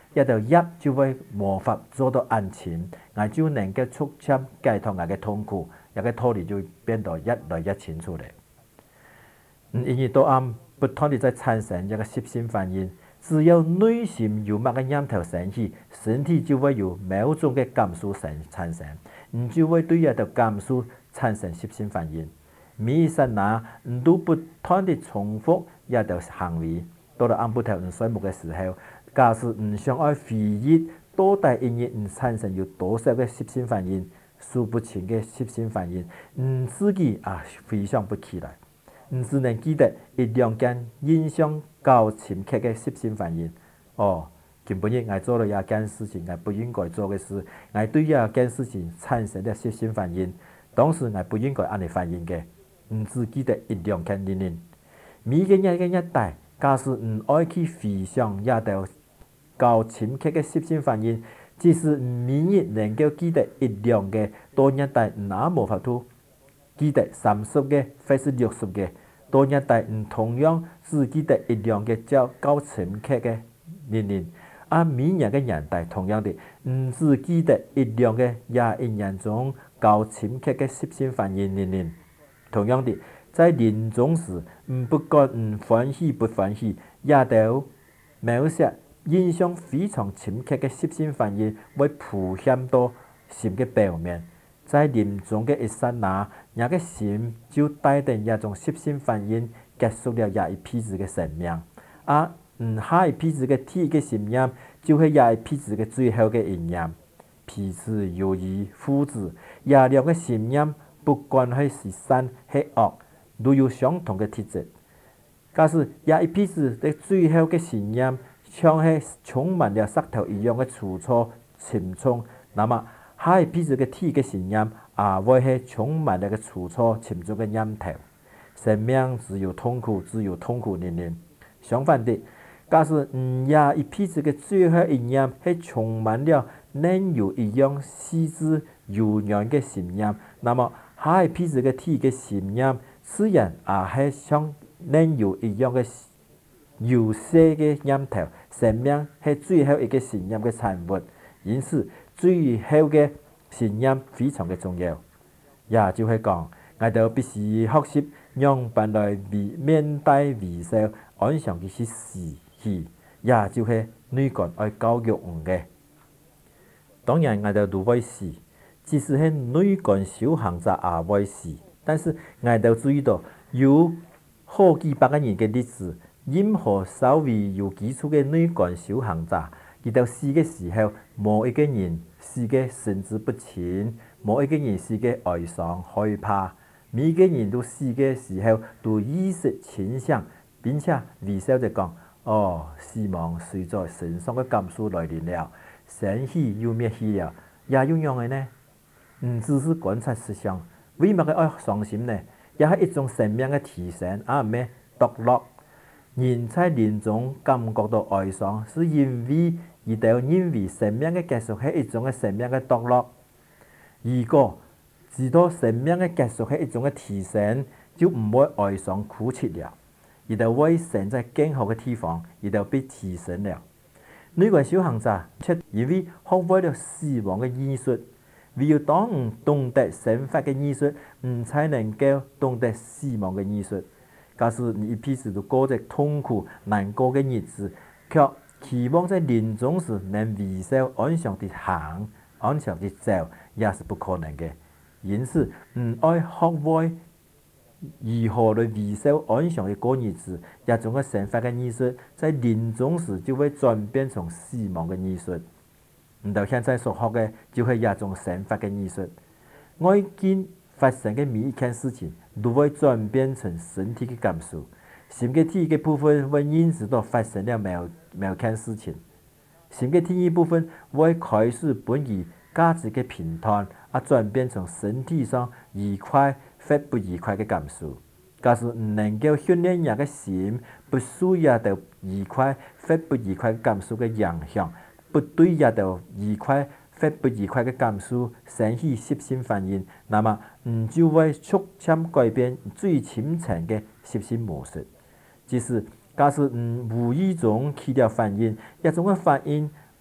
一条业就會無法做到安全，我就能夠促進解脫我嘅痛苦，一個道理就變得越來越清楚了。因為到暗不斷地在產生一個攝心反應，只要內心有某個念頭升起，身體就會有某種嘅感受產生，你就會對一條感受產生攝心反應。每一剎那，你都不斷地重複一條行為，到了暗不頭你睡夢嘅時候，假使你想愛回憶到底一日你產生有多少嘅攝心反應，數不清嘅攝心反應，你自己回想不起來。你只能記得一兩件印象較深刻嘅攝心反應。根本我做了一件事情，我不應該做嘅事，我對一件事情產生了攝心反應，當時我不應該按你反應嘅。你只記得一兩件事情，每個日嘅一代，假使你愛去回想一條較深刻嘅攝心反應，即使每日能夠記得一兩個，到一代你也無法度記得30個或是60個，到一代你同樣只記得一兩個較深刻嘅事情。每日嘅年代同樣的，你只記得一兩個也一年中較深刻嘅攝心反應事情。同樣的，在臨終時，不管你歡喜不歡喜，也都某些印象非常深刻嘅攝心反應會浮現到心嘅表面。在臨終嘅一剎那，你嘅心就帶定一種攝心反應，結束了一輩子嘅生命。下一輩子嘅第一個心念，就係一輩子嘅最後嘅一念。彼此猶如父子，兩個心念，不管係善係惡，都有相同嘅特質。假使一輩子嘅最後嘅心念，像係充滿了石頭一樣嘅粗糙沉重，那麼下一輩子嘅第一個心念，會係充滿了個粗糙沉重嘅念頭。生命只有痛苦，只有痛苦年年。相反的，假使一輩子嘅最後一念係充滿了能有一樣細緻柔軟嘅心念，那麼下一輩子嘅第一個心念，自然係像能有一樣嘅有色嘅念頭。生命係最後一個心念嘅產物，因此最後嘅心念非常嘅重要。也就係講，我哋必須學習讓伴來面帶微笑，安詳嘅去死去，也就係內觀愛教育嘅。當然，我哋都會死，即使係內觀修行者也會死。但是我哋注意到，有好幾百個人嘅歷史，任何稍微有基礎嘅內觀修行者，佢到死嘅時候，冇一個人死嘅神志不清，冇一個人死嘅哀傷害怕，每個人都死嘅時候都意識清醒，並且微笑着講：死亡隨在身上嘅感受來臨了，生氣又滅去了，也有樣嘅呢？唔只是觀察實相，為乜嘅愛傷心呢？也係一種生命嘅提升，咩獨樂。人在臨終感覺到哀傷，是因為佢哋認為生命嘅結束係一種嘅生命嘅獨樂。如果知道生命嘅結束係一種嘅提升，就唔會哀傷哭泣了。佢哋會生在更好嘅地方，佢哋被提升了。內觀修行者卻因為學會了死亡嘅藝術，唯有當唔懂得生法嘅藝術，唔才能夠懂得死亡嘅藝術。假使你一輩子都過着痛苦難過嘅日子，卻期望在臨終時能微笑安詳地行、安詳地走，也是不可能嘅。因此，愛學會如何來微笑安詳地過日子，一種嘅生法嘅藝術，在臨終時就會轉變成死亡嘅藝術。到現在所學嘅就係一種生法嘅藝術。愛見發生嘅每一件事情，都會轉變成身體嘅感受。心嘅第一個部分會認識到發生了某件事情，心嘅第二部分會開始本於價值嘅評判，轉變成身體上愉快或不愉快嘅感受。假使唔能夠訓練人嘅心，不受一道愉快或不愉快嘅感受嘅影響，不對一道愉快或不愉快嘅感受生起攝心反應，那麼就會逐漸改變最深層嘅攝心模式。即是假使無意中起了反應，一種嘅反應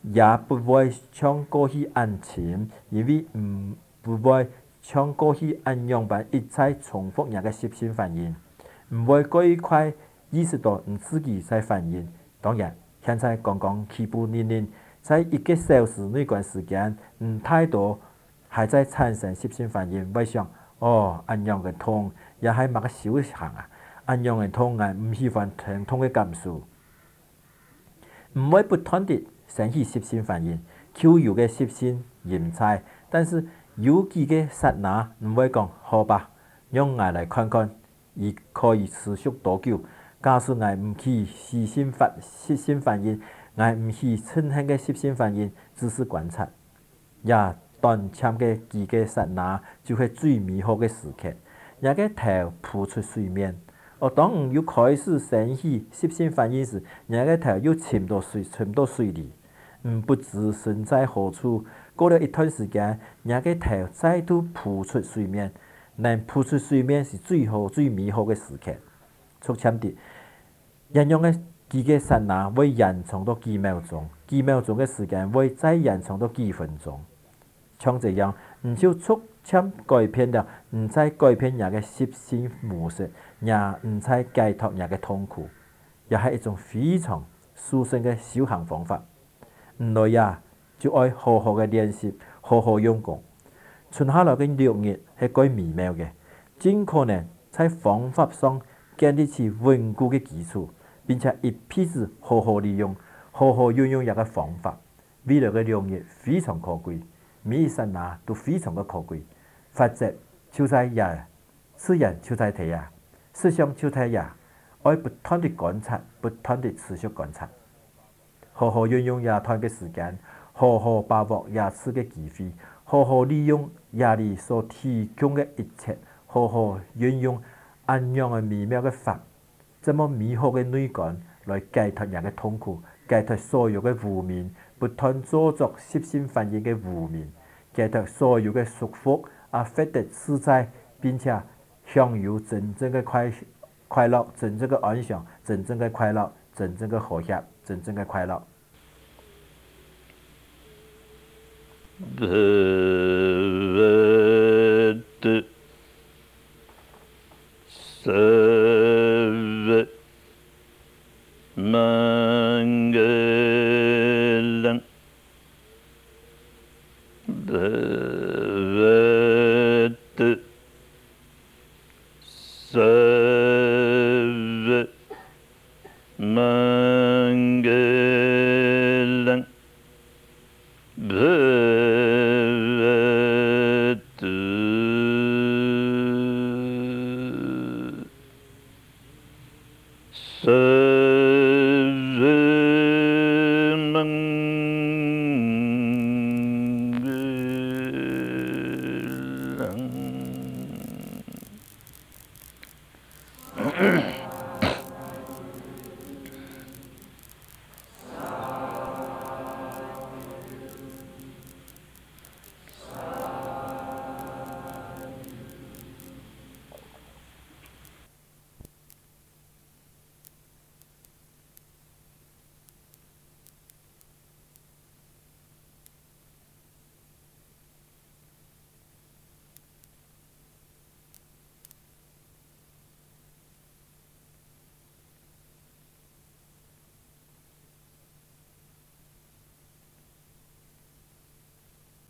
也不會像過去安靜，因為不會像過去安樣般一再重複人嘅習性反應，唔會過快意識到自己在反應。當然，現在剛剛起步年，在1個小時內段時間，太多還在產生習性反應，會想安樣嘅痛，也係乜個小行啊，安樣嘅痛啊，唔喜歡疼痛嘅感受，唔會不斷地升起習性反應，求有嘅習性仍在，但是有幾個剎那唔會講好吧，讓我來看看，而可以持續多久？假使我唔去習性反應，我唔去呈現嘅習性反應，只是觀察，也短暫嘅幾個剎那就係最美好嘅時刻，一個頭浮出水面。當要開始升起習性反應時，人個頭又沉到水裏，不知身在何處。過了一段時間，人個頭再度浮出水面，能浮出水面是最好最美好嘅時刻。促참啲，人用嘅幾個剎那會延長到幾秒鐘，幾秒鐘嘅時間會再延長到幾分鐘。像這樣，就促참改變了，唔再改變人嘅習性模式，也唔再解脫人嘅痛苦，也係一種非常殊勝嘅修行方法。唔來呀，就愛好好嘅練習，好好用功。存下來嘅6日係幾微妙嘅，盡可能在方法上建立起穩固嘅基礎，並且一輩子好好利用、好好運用一個方法。未來嘅6日非常可貴，每一剎那都非常嘅可貴。法則就在也，自然就在地呀，思想就在也，愛不斷地觀察，不斷地持續觀察，好好運用也段嘅時間，好好把握也次嘅機會，好好利用也裏所提供嘅一切，好好運用安樣嘅美妙嘅法，這麼美好嘅內觀來解脫人嘅痛苦，解脫所有嘅污名，不斷做作習性反應嘅污名，解脫所有嘅束縛，獲得自在，並且享有真正嘅快樂，真正嘅安詳，真正嘅快樂，真正嘅和諧，真正嘅快樂。 Bhavad Sarva Mangalam Bhavad Sarva Mangalam Sarvamangalam